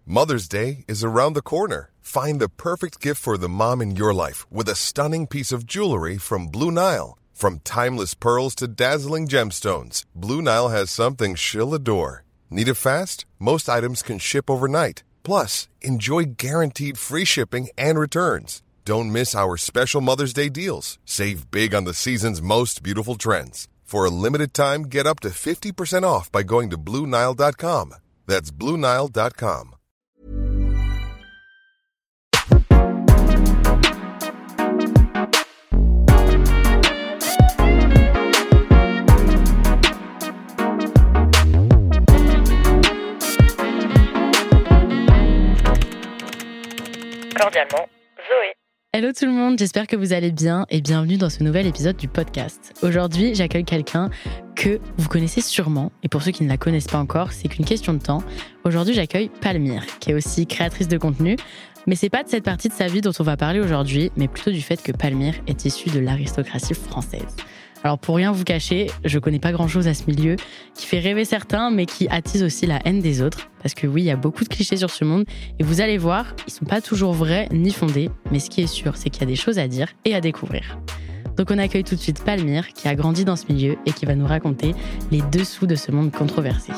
Mother's Day is around the corner. Find the perfect gift for the mom in your life with a stunning piece of jewelry from Blue Nile. From timeless pearls to dazzling gemstones, Blue Nile has something she'll adore. Need it fast? Most items can ship overnight. Plus, enjoy guaranteed free shipping and returns. Don't miss our special Mother's Day deals. Save big on the season's most beautiful trends. For a limited time, get up to 50% off by going to BlueNile.com. That's BlueNile.com. Cordialement, Zoé. Hello tout le monde, j'espère que vous allez bien et bienvenue dans ce nouvel épisode du podcast. Aujourd'hui, j'accueille quelqu'un que vous connaissez sûrement, et pour ceux qui ne la connaissent pas encore, c'est qu'une question de temps. Aujourd'hui, j'accueille Palmyre, qui est aussi créatrice de contenu, mais c'est pas de cette partie de sa vie dont on va parler aujourd'hui, mais plutôt du fait que Palmyre est issue de l'aristocratie française. Alors pour rien vous cacher, je connais pas grand-chose à ce milieu, qui fait rêver certains, mais qui attise aussi la haine des autres. Parce que oui, il y a beaucoup de clichés sur ce monde, et vous allez voir, ils sont pas toujours vrais ni fondés, mais ce qui est sûr, c'est qu'il y a des choses à dire et à découvrir. Donc on accueille tout de suite Palmyre, qui a grandi dans ce milieu et qui va nous raconter les dessous de ce monde controversé.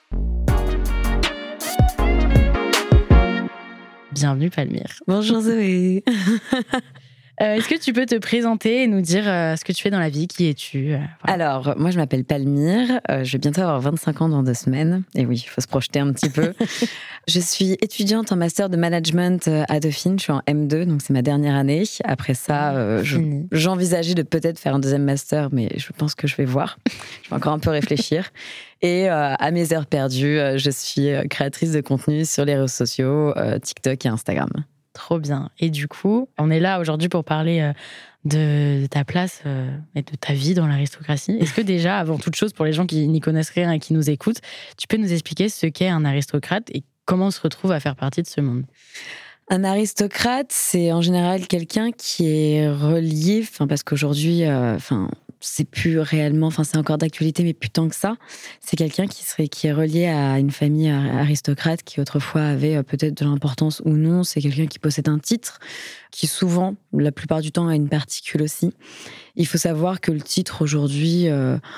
Bienvenue Palmyre. Bonjour Zoé. Est-ce que tu peux te présenter et nous dire ce que tu fais dans la vie, qui es-tu voilà. Alors, moi je m'appelle Palmyre, je vais bientôt avoir 25 ans dans 2 semaines. Et oui, il faut se projeter un petit peu. Je suis étudiante en master de management à Dauphine, je suis en M2, donc c'est ma dernière année. Après ça, j'envisageais de peut-être faire un deuxième master, mais je pense que je vais voir. Je vais encore un peu réfléchir. Et à mes heures perdues, je suis créatrice de contenu sur les réseaux sociaux, TikTok et Instagram. Trop bien. Et du coup, on est là aujourd'hui pour parler de ta place et de ta vie dans l'aristocratie. Est-ce que déjà, avant toute chose, pour les gens qui n'y connaissent rien et qui nous écoutent, tu peux nous expliquer ce qu'est un aristocrate et comment on se retrouve à faire partie de ce monde ? Un aristocrate, c'est en général quelqu'un qui est relié, parce qu'aujourd'hui, c'est plus réellement, c'est encore d'actualité, mais plus tant que ça. C'est quelqu'un qui est relié à une famille aristocrate qui autrefois avait peut-être de l'importance ou non. C'est quelqu'un qui possède un titre, qui souvent, la plupart du temps, a une particule aussi. Il faut savoir que le titre aujourd'hui,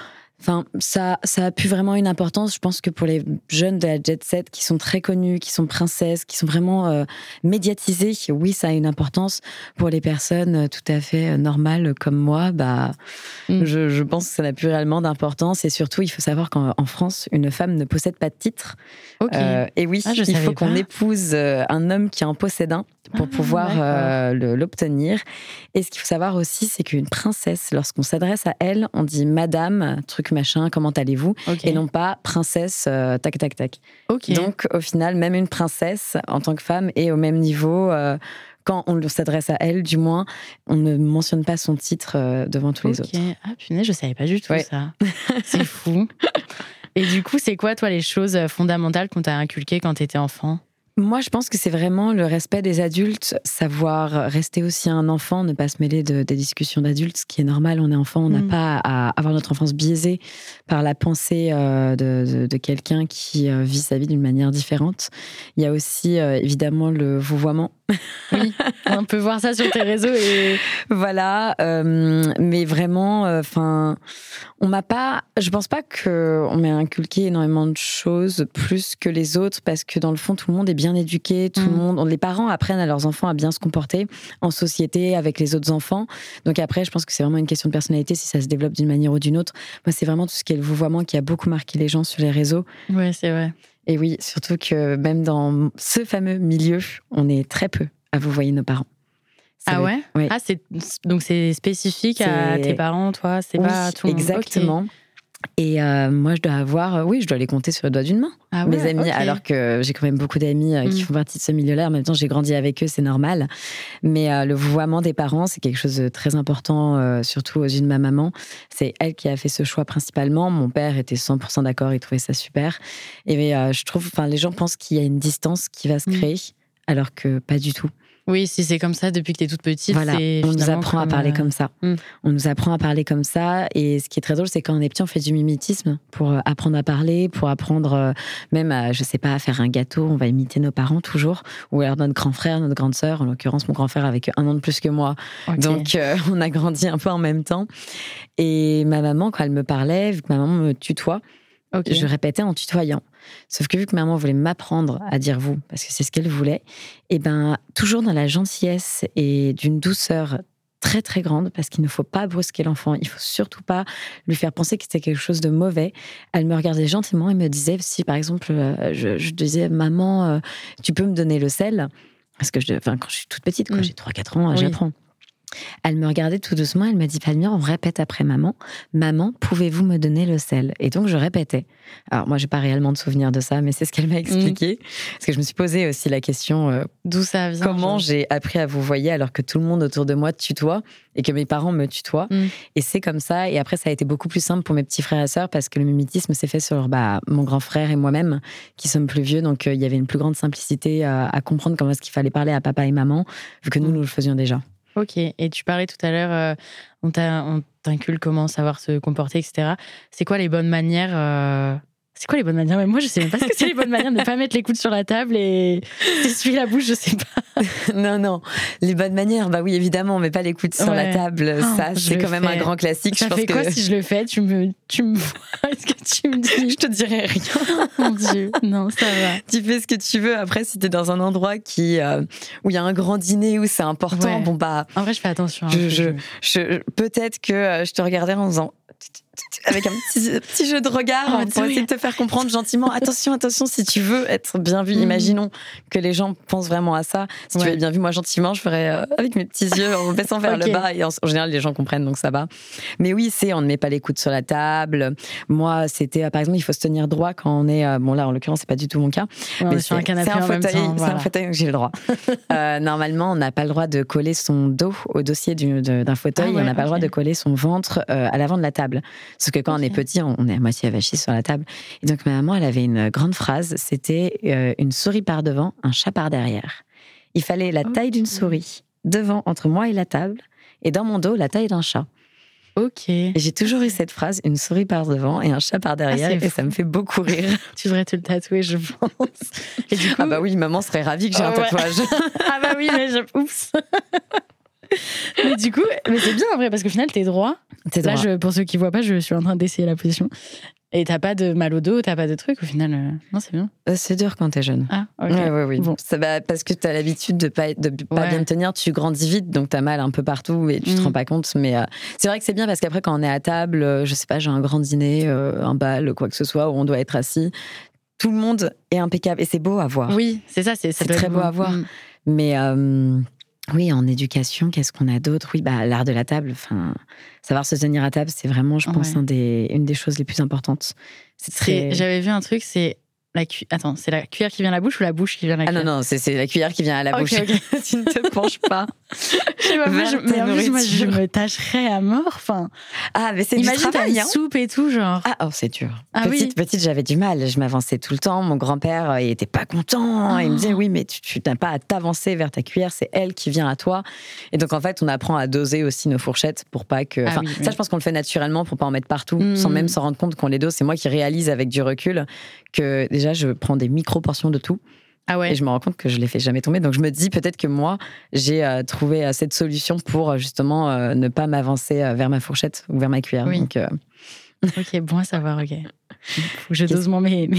ça a plus vraiment une importance. Je pense que pour les jeunes de la jet set qui sont très connus, qui sont princesses, qui sont vraiment médiatisées, oui, ça a une importance. Pour les personnes tout à fait normales comme moi, je pense que ça n'a plus réellement d'importance. Et surtout, il faut savoir qu'en France, une femme ne possède pas de titre. Okay. Et oui, il faut qu'on épouse un homme qui en possède un pour pouvoir l'obtenir. Et ce qu'il faut savoir aussi, c'est qu'une princesse, lorsqu'on s'adresse à elle, on dit madame, truc machin, comment allez-vous ? Et non pas princesse, tac, tac, tac. Okay. Donc, au final, même une princesse, en tant que femme, est au même niveau. Quand on s'adresse à elle, du moins, on ne mentionne pas son titre devant tous les autres. Ah, punaise, je savais pas du tout ça. C'est fou. Et du coup, c'est quoi, toi, les choses fondamentales qu'on t'a inculquées quand t'étais enfant ? Moi, je pense que c'est vraiment le respect des adultes, savoir rester aussi un enfant, ne pas se mêler des discussions d'adultes, ce qui est normal, on est enfant, on n'a pas à avoir notre enfance biaisée par la pensée de quelqu'un qui vit sa vie d'une manière différente. Il y a aussi évidemment le vouvoiement. Oui, on peut voir ça sur tes réseaux. Et... Voilà, mais vraiment, je pense pas qu'on m'ait inculqué énormément de choses plus que les autres, parce que dans le fond, tout le monde est bien éduqué, les parents apprennent à leurs enfants à bien se comporter en société avec les autres enfants. Donc après, je pense que c'est vraiment une question de personnalité, si ça se développe d'une manière ou d'une autre. Moi, c'est vraiment tout ce qui est le vouvoiement qui a beaucoup marqué les gens sur les réseaux. Ouais, c'est vrai. Et oui, surtout que même dans ce fameux milieu, on est très peu à vouvoyer nos parents. Ah ouais ? Oui. Ah, donc c'est spécifique à tes parents, toi ? C'est pas tout le monde. Exactement. Okay. Et moi, je dois les compter sur le doigt d'une main. Ah ouais, mes amis, okay. Alors que j'ai quand même beaucoup d'amis qui font partie de ce milieu-là. En même temps, j'ai grandi avec eux, c'est normal. Mais le vouvoiement des parents, c'est quelque chose de très important, surtout aux yeux de ma maman. C'est elle qui a fait ce choix principalement. Mon père était 100% d'accord, il trouvait ça super. Et je trouve, les gens pensent qu'il y a une distance qui va se créer, alors que pas du tout. Oui, si c'est comme ça depuis que t'es toute petite, Voilà, c'est on nous finalement apprend à parler comme ça. On nous apprend à parler comme ça. Et ce qui est très drôle, c'est quand on est petit, on fait du mimétisme pour apprendre à parler, pour apprendre même à, je sais pas, à faire un gâteau. On va imiter nos parents toujours. Ou alors notre grand frère, notre grande sœur. En l'occurrence, mon grand frère avec 1 an de plus que moi. Okay. Donc, on a grandi un peu en même temps. Et ma maman, quand elle me parlait, vu que ma maman me tutoie, je répétais en tutoyant. Sauf que vu que maman voulait m'apprendre à dire vous, parce que c'est ce qu'elle voulait, et ben toujours dans la gentillesse et d'une douceur très très grande, parce qu'il ne faut pas brusquer l'enfant, il faut surtout pas lui faire penser que c'était quelque chose de mauvais. Elle me regardait gentiment et me disait, si par exemple je disais maman, tu peux me donner le sel, parce que quand je suis toute petite, quand j'ai 3-4 ans, j'apprends. Elle me regardait tout doucement, elle m'a dit Palmyre, on répète après maman. Maman, pouvez-vous me donner le sel? Et donc je répétais. Alors moi, j'ai pas réellement de souvenir de ça, mais c'est ce qu'elle m'a expliqué. Parce que je me suis posé aussi la question d'où ça vient. Comment j'ai appris à vous voyer alors que tout le monde autour de moi tutoie et que mes parents me tutoient. Et c'est comme ça. Et après, ça a été beaucoup plus simple pour mes petits frères et sœurs parce que le mimétisme s'est fait sur mon grand frère et moi-même, qui sommes plus vieux. Donc il y avait une plus grande simplicité à comprendre comment est-ce qu'il fallait parler à papa et maman, vu que nous le faisions déjà. Ok, et tu parlais tout à l'heure, on t'inculque comment savoir se comporter, etc. C'est quoi les bonnes manières Mais moi, je sais même pas ce que c'est les bonnes manières de ne pas mettre les coudes sur la table et essuyer la bouche, je sais pas. Non. Les bonnes manières, bah oui, évidemment, on met pas les coudes sur la table. Ça, c'est quand même un grand classique. Ça fait quoi si je le fais? Tu me vois? Est-ce que tu me dis? Je te dirai rien. Mon Dieu, non, ça va. Tu fais ce que tu veux. Après, si t'es dans un endroit où il y a un grand dîner, où c'est important, bon bah. En vrai, je fais attention. Peut-être que je te regardais en faisant. Avec un petit jeu de regard pour essayer de te faire comprendre gentiment. Attention, si tu veux être bien vu, imaginons que les gens pensent vraiment à ça. Si tu es bien vu, moi gentiment, je ferais avec mes petits yeux en me baissant vers le bas. Et en général, les gens comprennent, donc ça va. Mais oui, on ne met pas les coudes sur la table. Moi, c'était, par exemple, il faut se tenir droit quand on est... bon là, en l'occurrence, c'est pas du tout mon cas. Mais sur un canapé en même temps. C'est un fauteuil, donc j'ai le droit. Normalement, on n'a pas le droit de coller son dos au dossier d'un fauteuil. On n'a pas le droit de coller son ventre à l'avant de la table. Parce que quand on est petit, on est à moitié avachi sur la table. Et donc ma maman, elle avait une grande phrase, c'était une souris par devant, un chat par derrière. Il fallait la taille d'une souris devant, entre moi et la table, et dans mon dos, la taille d'un chat. Ok. Et j'ai toujours eu cette phrase, une souris par devant et un chat par derrière, et ça me fait beaucoup rire. Tu devrais te le tatouer, je pense. Et du coup... Ah bah oui, maman serait ravie que j'ai un tatouage. Ah bah oui, mais oups. Mais du coup, c'est bien en vrai, parce qu'au final, t'es droit. Là, pour ceux qui voient pas, je suis en train d'essayer la position. Et t'as pas de mal au dos, t'as pas de truc, au final. Non, c'est bien. C'est dur quand t'es jeune. Ah, ok. Oui. Bon. Ça va, parce que t'as l'habitude de pas bien tenir, tu grandis vite, donc t'as mal un peu partout et tu te rends pas compte. Mais c'est vrai que c'est bien parce qu'après, quand on est à table, je sais pas, j'ai un grand dîner, un bal, quoi que ce soit, où on doit être assis, tout le monde est impeccable. Et c'est beau à voir. Oui, c'est ça. C'est très beau à voir. Mais... oui, en éducation, qu'est-ce qu'on a d'autre? Oui, l'art de la table. Enfin, savoir se tenir à table, c'est vraiment, je pense, une des choses les plus importantes. J'avais vu un truc, c'est c'est la cuillère qui vient à la bouche ou la bouche qui vient à la cuillère? Ah non, c'est la cuillère qui vient à la bouche. Okay. Tu ne te penches pas. Mais en plus, moi, je me tâcherais à mort. Enfin, mais c'est du travail. Imagine soupe et tout, genre. C'est dur. Petite, j'avais du mal. Je m'avançais tout le temps. Mon grand-père, il était pas content. Il me disait, oui, mais tu n'as pas à t'avancer vers ta cuillère. C'est elle qui vient à toi. Et donc, en fait, on apprend à doser aussi nos fourchettes pour pas que... Ça, je pense qu'on le fait naturellement pour pas en mettre partout, sans même s'en rendre compte qu'on les dose. C'est moi qui réalise avec du recul que déjà, je prends des micro-portions de tout. Et je me rends compte que je les fais jamais tomber. Donc je me dis peut-être que moi, j'ai trouvé cette solution pour justement ne pas m'avancer vers ma fourchette ou vers ma cuillère. Oui. Donc, ok, bon à savoir, ok. Faut que je dose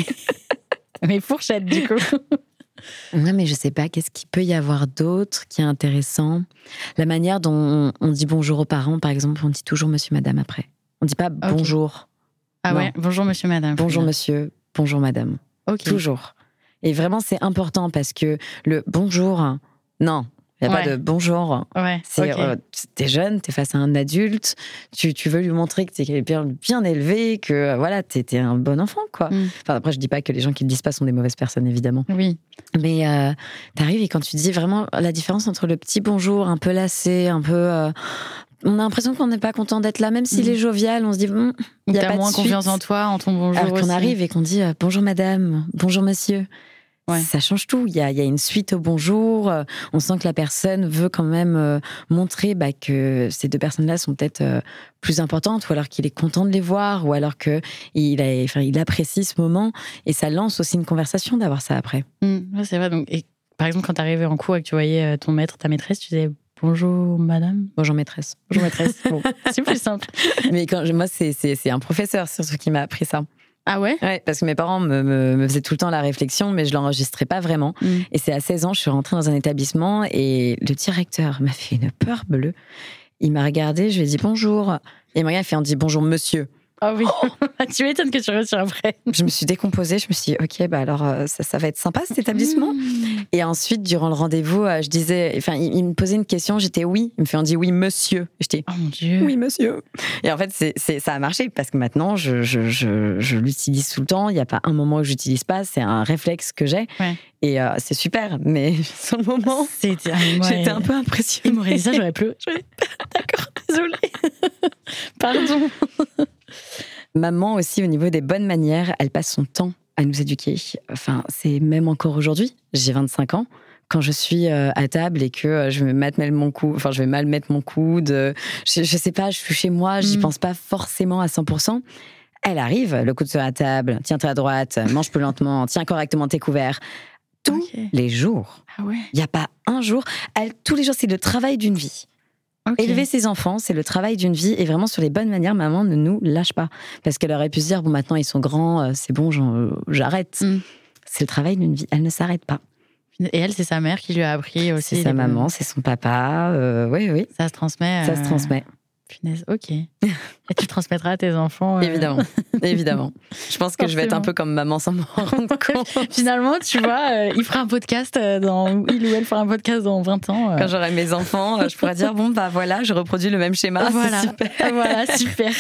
mes fourchettes, du coup. Non, mais je sais pas, qu'est-ce qu'il peut y avoir d'autre qui est intéressant? La manière dont on dit bonjour aux parents, par exemple, on dit toujours monsieur, madame après. On dit pas bonjour. Ah non. Bonjour monsieur, madame. Bonjour monsieur, bonjour madame. Toujours. Et vraiment, c'est important parce que le bonjour, non, il n'y a pas de bonjour. T'es jeune, t'es face à un adulte, tu veux lui montrer que t'es bien élevé, que voilà, t'es un bon enfant, quoi. Enfin, après, je dis pas que les gens qui le disent pas sont des mauvaises personnes, évidemment. Oui. Mais t'arrives et quand tu dis vraiment la différence entre le petit bonjour, un peu lassé, un peu... on a l'impression qu'on n'est pas content d'être là, même s'il est jovial, on se dit, il y a pas de moins suite. Confiance en toi, en ton bonjour. Alors qu'on arrive et qu'on dit bonjour madame, bonjour monsieur. ça change tout. Il y a une suite au bonjour. On sent que la personne veut quand même montrer que ces deux personnes-là sont peut-être plus importantes, ou alors qu'il est content de les voir, ou alors qu'il apprécie ce moment. Et ça lance aussi une conversation d'avoir ça après. C'est vrai. Donc, et, par exemple, quand tu arrivais en cours et que tu voyais ton maître, ta maîtresse, tu disais bonjour madame. Bonjour maîtresse. Bonjour maîtresse. Bon, c'est plus simple. Mais moi, c'est un professeur surtout qui m'a appris ça. Ah ouais? Ouais, parce que mes parents me faisaient tout le temps la réflexion, mais je l'enregistrais pas vraiment. Et c'est à 16 ans, je suis rentrée dans un établissement et le directeur m'a fait une peur bleue. Il m'a regardé, je lui ai dit bonjour. Et il m'a regardé, il m'a dit bonjour monsieur. Ah oui, tu m'étonnes que tu retires après. Je me suis décomposée, je me suis dit, ok, alors ça va être sympa cet établissement. Et ensuite, durant le rendez-vous, je disais, il me posait une question, j'étais oui. Il me fait, on dit oui, monsieur. J'étais, oh mon Dieu. Oui, monsieur. Et en fait, ça a marché parce que maintenant, je l'utilise tout le temps. Il n'y a pas un moment où je l'utilise pas, c'est un réflexe que j'ai. Ouais. Et c'est super, mais sur le moment, j'étais un peu impressionnée. Il m'aurait dit ça, j'aurais pleuré. D'accord, désolée. Pardon. Maman aussi, au niveau des bonnes manières, elle passe son temps à nous éduquer. C'est même encore aujourd'hui. J'ai 25 ans. Quand je suis à table et que je vais mal mettre mon coude, je sais pas, je suis chez moi, j'y pense pas forcément à 100%. Elle arrive, le coude sur la table, tiens-toi à droite, mange plus lentement, tiens correctement tes couverts. Tous les jours. Ah ouais. Il n'y a pas un jour. Tous les jours, c'est le travail d'une vie. Élever ses enfants, c'est le travail d'une vie. Et vraiment, sur les bonnes manières, maman ne nous lâche pas. Parce qu'elle aurait pu se dire, bon, maintenant, ils sont grands, c'est bon, j'arrête. C'est le travail d'une vie. Elle ne s'arrête pas. Et elle, c'est sa mère qui lui a appris aussi. C'est sa maman, c'est son papa. Oui. Ça se transmet. Ça se transmet. Punaise, ok. Et tu transmettras à tes enfants. Évidemment. Je pense que je vais être un peu comme maman sans m'en rendre compte. Finalement, tu vois, il fera un podcast il ou elle fera un podcast dans 20 ans. Quand j'aurai mes enfants, je pourrai dire, bon, voilà, je reproduis le même schéma. Voilà, c'est super. Voilà, super.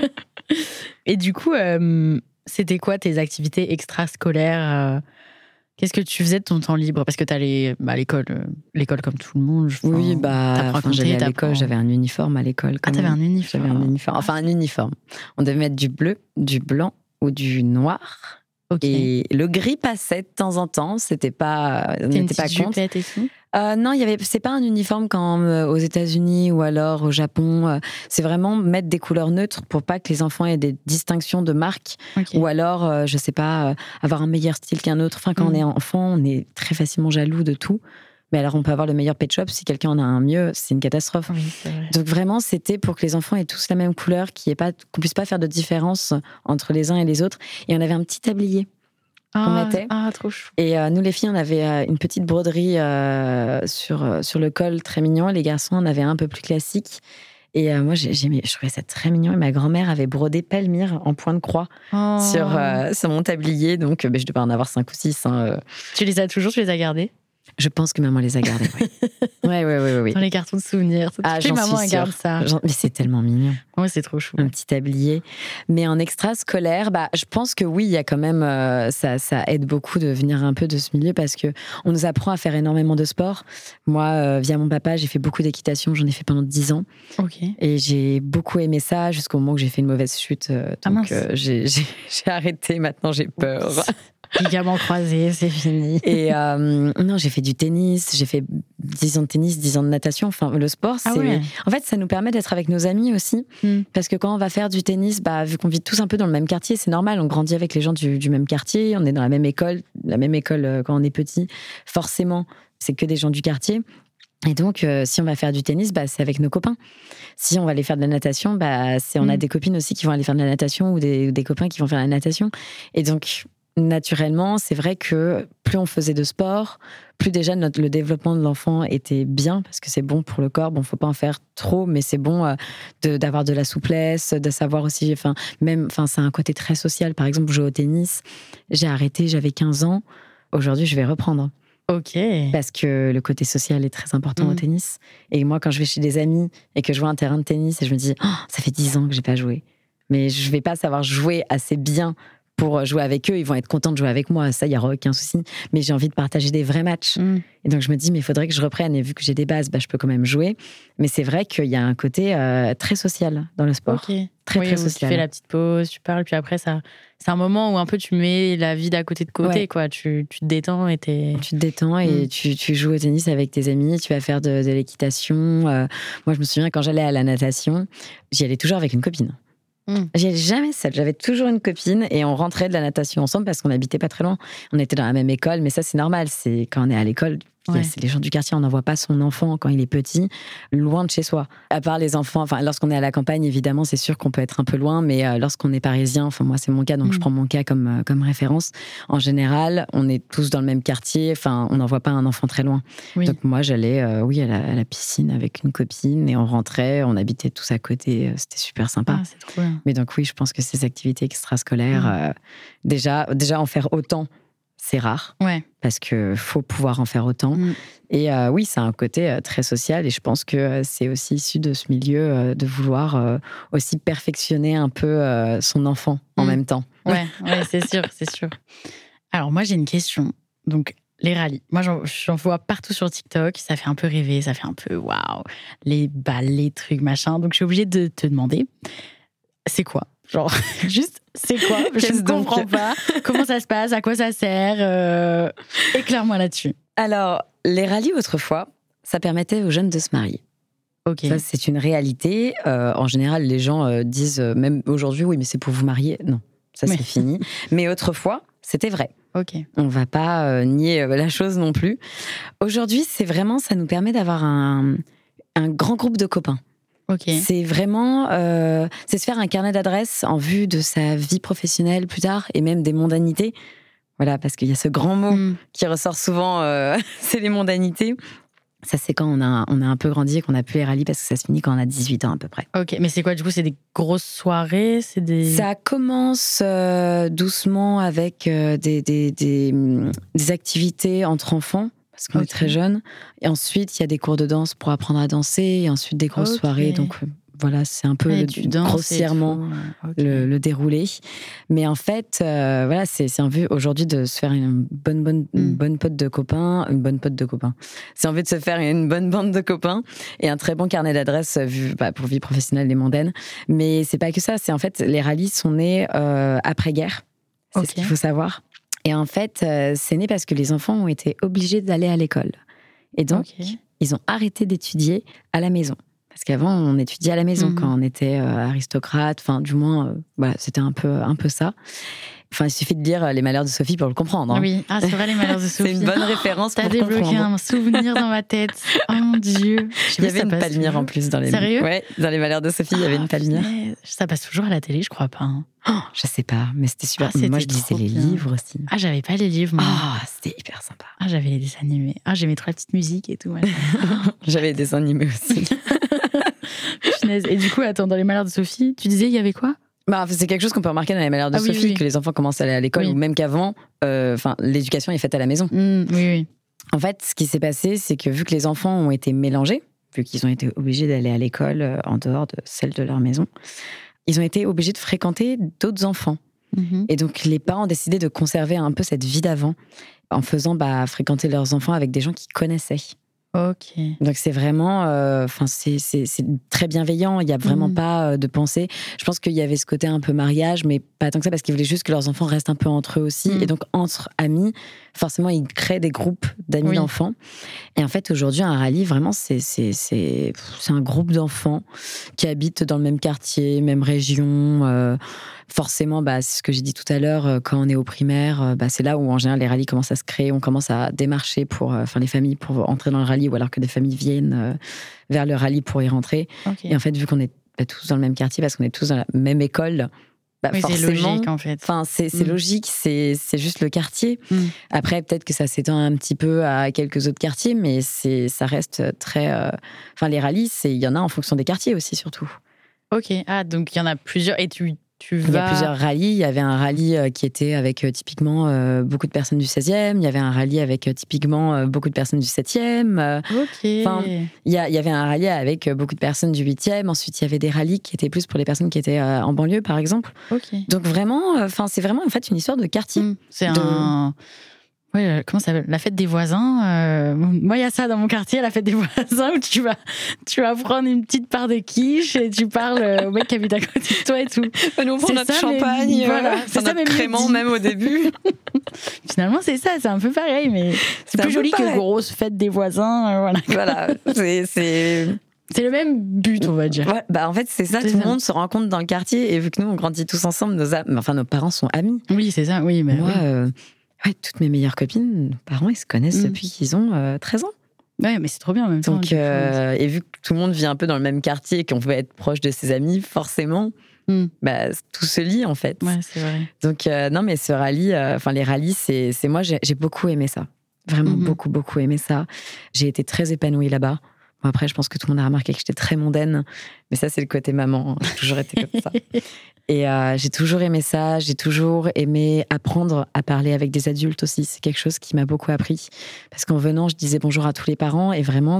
Et du coup, c'était quoi tes activités extrascolaires Qu'est-ce que tu faisais de ton temps libre? Parce que t'as l'école comme tout le monde. Oui, j'allais à l'école, j'avais un uniforme à l'école. Ah, t'avais un uniforme? J'avais un uniforme. Enfin, un uniforme. On devait mettre du bleu, du blanc ou du noir. Okay. Et le gris passait de temps en temps. On n'était pas contre. Et tout? Non, c'est pas un uniforme comme aux États-Unis ou alors au Japon. C'est vraiment mettre des couleurs neutres pour pas que les enfants aient des distinctions de marque. Ou alors, je sais pas, avoir un meilleur style qu'un autre. Enfin, quand on est enfant, on est très facilement jaloux de tout. Mais alors, on peut avoir le meilleur pet shop. Si quelqu'un en a un mieux, c'est une catastrophe. Oui, c'est vrai. Donc vraiment, c'était pour que les enfants aient tous la même couleur, qu'on puisse pas faire de différence entre les uns et les autres. Et on avait un petit tablier qu'on mettait. Ah, trop chou. Et nous, les filles, on avait une petite broderie sur le col, très mignon. Les garçons, on avait un peu plus classique. Et moi, je trouvais ça très mignon. Et ma grand-mère avait brodé Palmyre en point de croix sur mon tablier. Donc, je devais en avoir 5 ou 6. Tu les as toujours? Tu les as gardés? Je pense que maman les a gardés, oui. Dans les cartons de souvenirs. Maman garde ça. Mais c'est tellement mignon. Ouais, c'est trop chou. Un petit tablier. Mais en extra-scolaire, je pense que oui, il y a quand même... ça aide beaucoup de venir un peu de ce milieu parce qu'on nous apprend à faire énormément de sport. Moi, via mon papa, j'ai fait beaucoup d'équitation. J'en ai fait pendant 10 ans. Et j'ai beaucoup aimé ça jusqu'au moment où j'ai fait une mauvaise chute. Donc, j'ai arrêté. Maintenant, j'ai peur. Ligaments croisés, c'est fini. Et non, j'ai fait du tennis, j'ai fait 10 ans de tennis, 10 ans de natation. Enfin, le sport, en fait, ça nous permet d'être avec nos amis aussi. Parce que quand on va faire du tennis, vu qu'on vit tous un peu dans le même quartier, c'est normal, on grandit avec les gens du même quartier, on est dans la même école quand on est petit. Forcément, c'est que des gens du quartier. Et donc, si on va faire du tennis, c'est avec nos copains. Si on va aller faire de la natation, on a des copines aussi qui vont aller faire de la natation ou des copains qui vont faire de la natation. Et donc, naturellement, c'est vrai que plus on faisait de sport, plus déjà le développement de l'enfant était bien, parce que c'est bon pour le corps. Bon, faut pas en faire trop, mais c'est bon d'avoir de la souplesse, de savoir aussi, c'est un côté très social. Par exemple, jouer au tennis, j'ai arrêté, j'avais 15 ans. Aujourd'hui, je vais reprendre. Ok. Parce que le côté social est très important au tennis. Et moi, quand je vais chez des amis et que je vois un terrain de tennis et je me dis, ça fait 10 ans que j'ai pas joué. Mais je vais pas savoir jouer assez bien pour jouer avec eux. Ils vont être contents de jouer avec moi, ça, il n'y aura aucun souci. Mais j'ai envie de partager des vrais matchs. Et donc, je me dis, mais il faudrait que je reprenne. Et vu que j'ai des bases, je peux quand même jouer. Mais c'est vrai qu'il y a un côté très social dans le sport. Okay. Très social. Tu fais la petite pause, tu parles, puis après, ça, c'est un moment où un peu tu mets la vie d'à côté de côté, quoi. Tu te détends et Tu te détends et tu joues au tennis avec tes amis, tu vas faire de l'équitation. Moi, je me souviens, quand j'allais à la natation, j'y allais toujours avec une copine. J'y allais jamais seule, j'avais toujours une copine et on rentrait de la natation ensemble parce qu'on habitait pas très loin. On était dans la même école, mais ça c'est normal, c'est quand on est à l'école, c'est les gens du quartier, on n'envoie pas son enfant quand il est petit loin de chez soi. À part les enfants, enfin lorsqu'on est à la campagne évidemment c'est sûr qu'on peut être un peu loin, mais lorsqu'on est parisien, enfin moi c'est mon cas donc je prends mon cas comme référence. En général, on est tous dans le même quartier, enfin on n'envoie pas un enfant très loin. Donc moi j'allais à la piscine avec une copine et on rentrait, on habitait tous à côté, c'était super sympa. C'est trop bien. Mais donc oui, je pense que ces activités extrascolaires, déjà en faire autant, c'est rare. Parce qu'il faut pouvoir en faire autant. Et oui, c'est un côté très social. Et je pense que c'est aussi issu de ce milieu de vouloir aussi perfectionner un peu son enfant en même temps. Ouais, c'est sûr. Alors moi, j'ai une question. Donc, les rallyes. Moi, j'en vois partout sur TikTok. Ça fait un peu rêver, ça fait un peu waouh. Les balles, les trucs, machin. Donc, je suis obligée de te demander, c'est quoi ? Genre, juste, c'est quoi ? Je ne comprends pas. Comment ça se passe ? À quoi ça sert ? Éclaire-moi là-dessus. Alors, les rallyes, autrefois, ça permettait aux jeunes de se marier. Ça, c'est une réalité. En général, les gens disent, même aujourd'hui, oui, mais c'est pour vous marier. Non, ça, c'est fini. Mais autrefois, c'était vrai. On ne va pas nier la chose non plus. Aujourd'hui, c'est vraiment, ça nous permet d'avoir un grand groupe de copains. C'est vraiment c'est se faire un carnet d'adresses en vue de sa vie professionnelle plus tard et même des mondanités. Voilà, parce qu'il y a ce grand mot qui ressort souvent, c'est les mondanités. Ça, c'est quand on a un peu grandi et qu'on a plus les rallyes parce que ça se finit quand on a 18 ans à peu près. Mais c'est quoi du coup ? C'est des grosses soirées ? Ça commence doucement avec des activités entre enfants. Parce qu'on est très jeunes. Et ensuite, il y a des cours de danse pour apprendre à danser. Et ensuite, des grosses soirées. Donc, voilà, c'est un peu grossièrement le déroulé. Mais en fait, voilà, c'est en vue aujourd'hui de se faire une bonne pote de copains. Une bonne pote de copains. C'est en vue de se faire une bonne bande de copains. Et un très bon carnet d'adresses pour vie professionnelle et mondaine. Mais c'est pas que ça. C'est en fait, les rallyes sont nés après-guerre. C'est ce qu'il faut savoir. Et en fait, c'est né parce que les enfants ont été obligés d'aller à l'école. Et donc, ils ont arrêté d'étudier à la maison. Parce qu'avant, on étudiait à la maison quand on était aristocrate. Enfin, du moins, voilà, c'était un peu ça. Enfin, il suffit de lire Les Malheurs de Sophie pour le comprendre. Hein. Oui, c'est vrai, Les Malheurs de Sophie. C'est une bonne référence pour comprendre. T'as débloqué un souvenir dans ma tête. Oh mon Dieu. Il y avait une palmyre en plus dans les... Sérieux ? Ouais, dans Les Malheurs de Sophie, il y avait une palmyre. Ça passe toujours à la télé, je crois pas. Hein. Je sais pas, mais c'était super. Moi, je lisais les livres aussi. J'avais pas les livres, moi. C'était hyper sympa. J'avais les dessins animés. J'aimais trop la petite musique et tout. J'avais les dessins animés aussi. Et du coup, attends, dans Les Malheurs de Sophie, tu disais, il y avait quoi ? C'est quelque chose qu'on peut remarquer dans Les Malheurs de Sophie, que les enfants commencent à aller à l'école, ou même qu'avant, l'éducation est faite à la maison. Oui. En fait, ce qui s'est passé, c'est que vu que les enfants ont été mélangés, vu qu'ils ont été obligés d'aller à l'école en dehors de celle de leur maison, ils ont été obligés de fréquenter d'autres enfants. Et donc, les parents ont décidé de conserver un peu cette vie d'avant en faisant fréquenter leurs enfants avec des gens qu'ils connaissaient. Donc, c'est vraiment... c'est très bienveillant. Il n'y a vraiment pas de pensée. Je pense qu'il y avait ce côté un peu mariage, mais pas tant que ça, parce qu'ils voulaient juste que leurs enfants restent un peu entre eux aussi. Et donc, entre amis, forcément, ils créent des groupes d'amis d'enfants. Et en fait, aujourd'hui, un rallye, vraiment, c'est un groupe d'enfants qui habitent dans le même quartier, même région. Forcément, c'est ce que j'ai dit tout à l'heure, quand on est au primaire, c'est là où, en général, les rallyes commencent à se créer. On commence à démarcher les familles pour entrer dans le rallye, ou alors que des familles viennent vers le rallye pour y rentrer. Et en fait, vu qu'on est tous dans le même quartier, parce qu'on est tous dans la même école, forcément, c'est logique, en fait. C'est logique, c'est juste le quartier. Après, peut-être que ça s'étend un petit peu à quelques autres quartiers, mais ça reste très... les rallyes, il y en a en fonction des quartiers aussi, surtout. Donc il y en a plusieurs. Et tu Il y a plusieurs rallyes. Il y avait un rallye qui était avec typiquement beaucoup de personnes du 16e. Il y avait un rallye avec typiquement beaucoup de personnes du 7e. Ok. Il y avait un rallye avec beaucoup de personnes du 8e. Ensuite, il y avait des rallyes qui étaient plus pour les personnes qui étaient en banlieue, par exemple. Ok. Donc vraiment, c'est vraiment en fait une histoire de quartier. C'est Ouais, comment ça s'appelle ? La fête des voisins. Moi, il y a ça dans mon quartier, la fête des voisins, où tu vas prendre une petite part de quiche et tu parles au mec qui habite à côté de toi et tout. Nous, on prend notre champagne, voilà, c'est ça, notre crément même au début. Finalement, c'est ça, c'est un peu pareil, mais c'est plus joli que grosse fête des voisins. Voilà, c'est le même but, on va dire. Ouais, en fait, c'est ça, tout le monde se rencontre dans le quartier, et vu que nous, on grandit tous ensemble, nos parents sont amis. Oui, c'est ça, oui. Mais moi, toutes mes meilleures copines, nos parents, ils se connaissent depuis qu'ils ont 13 ans. Ouais, mais c'est trop bien en même temps. Donc, et vu que tout le monde vit un peu dans le même quartier et qu'on veut être proche de ses amis, forcément, tout se lie en fait. Ouais, c'est vrai. Donc, non, mais ce rallye, les rallyes, c'est moi, j'ai beaucoup aimé ça. Vraiment beaucoup, beaucoup aimé ça. J'ai été très épanouie là-bas. Bon, après, je pense que tout le monde a remarqué que j'étais très mondaine, mais ça, c'est le côté maman. J'ai toujours été comme ça. Et j'ai toujours aimé ça. J'ai toujours aimé apprendre à parler avec des adultes aussi. C'est quelque chose qui m'a beaucoup appris. Parce qu'en venant, je disais bonjour à tous les parents. Et vraiment,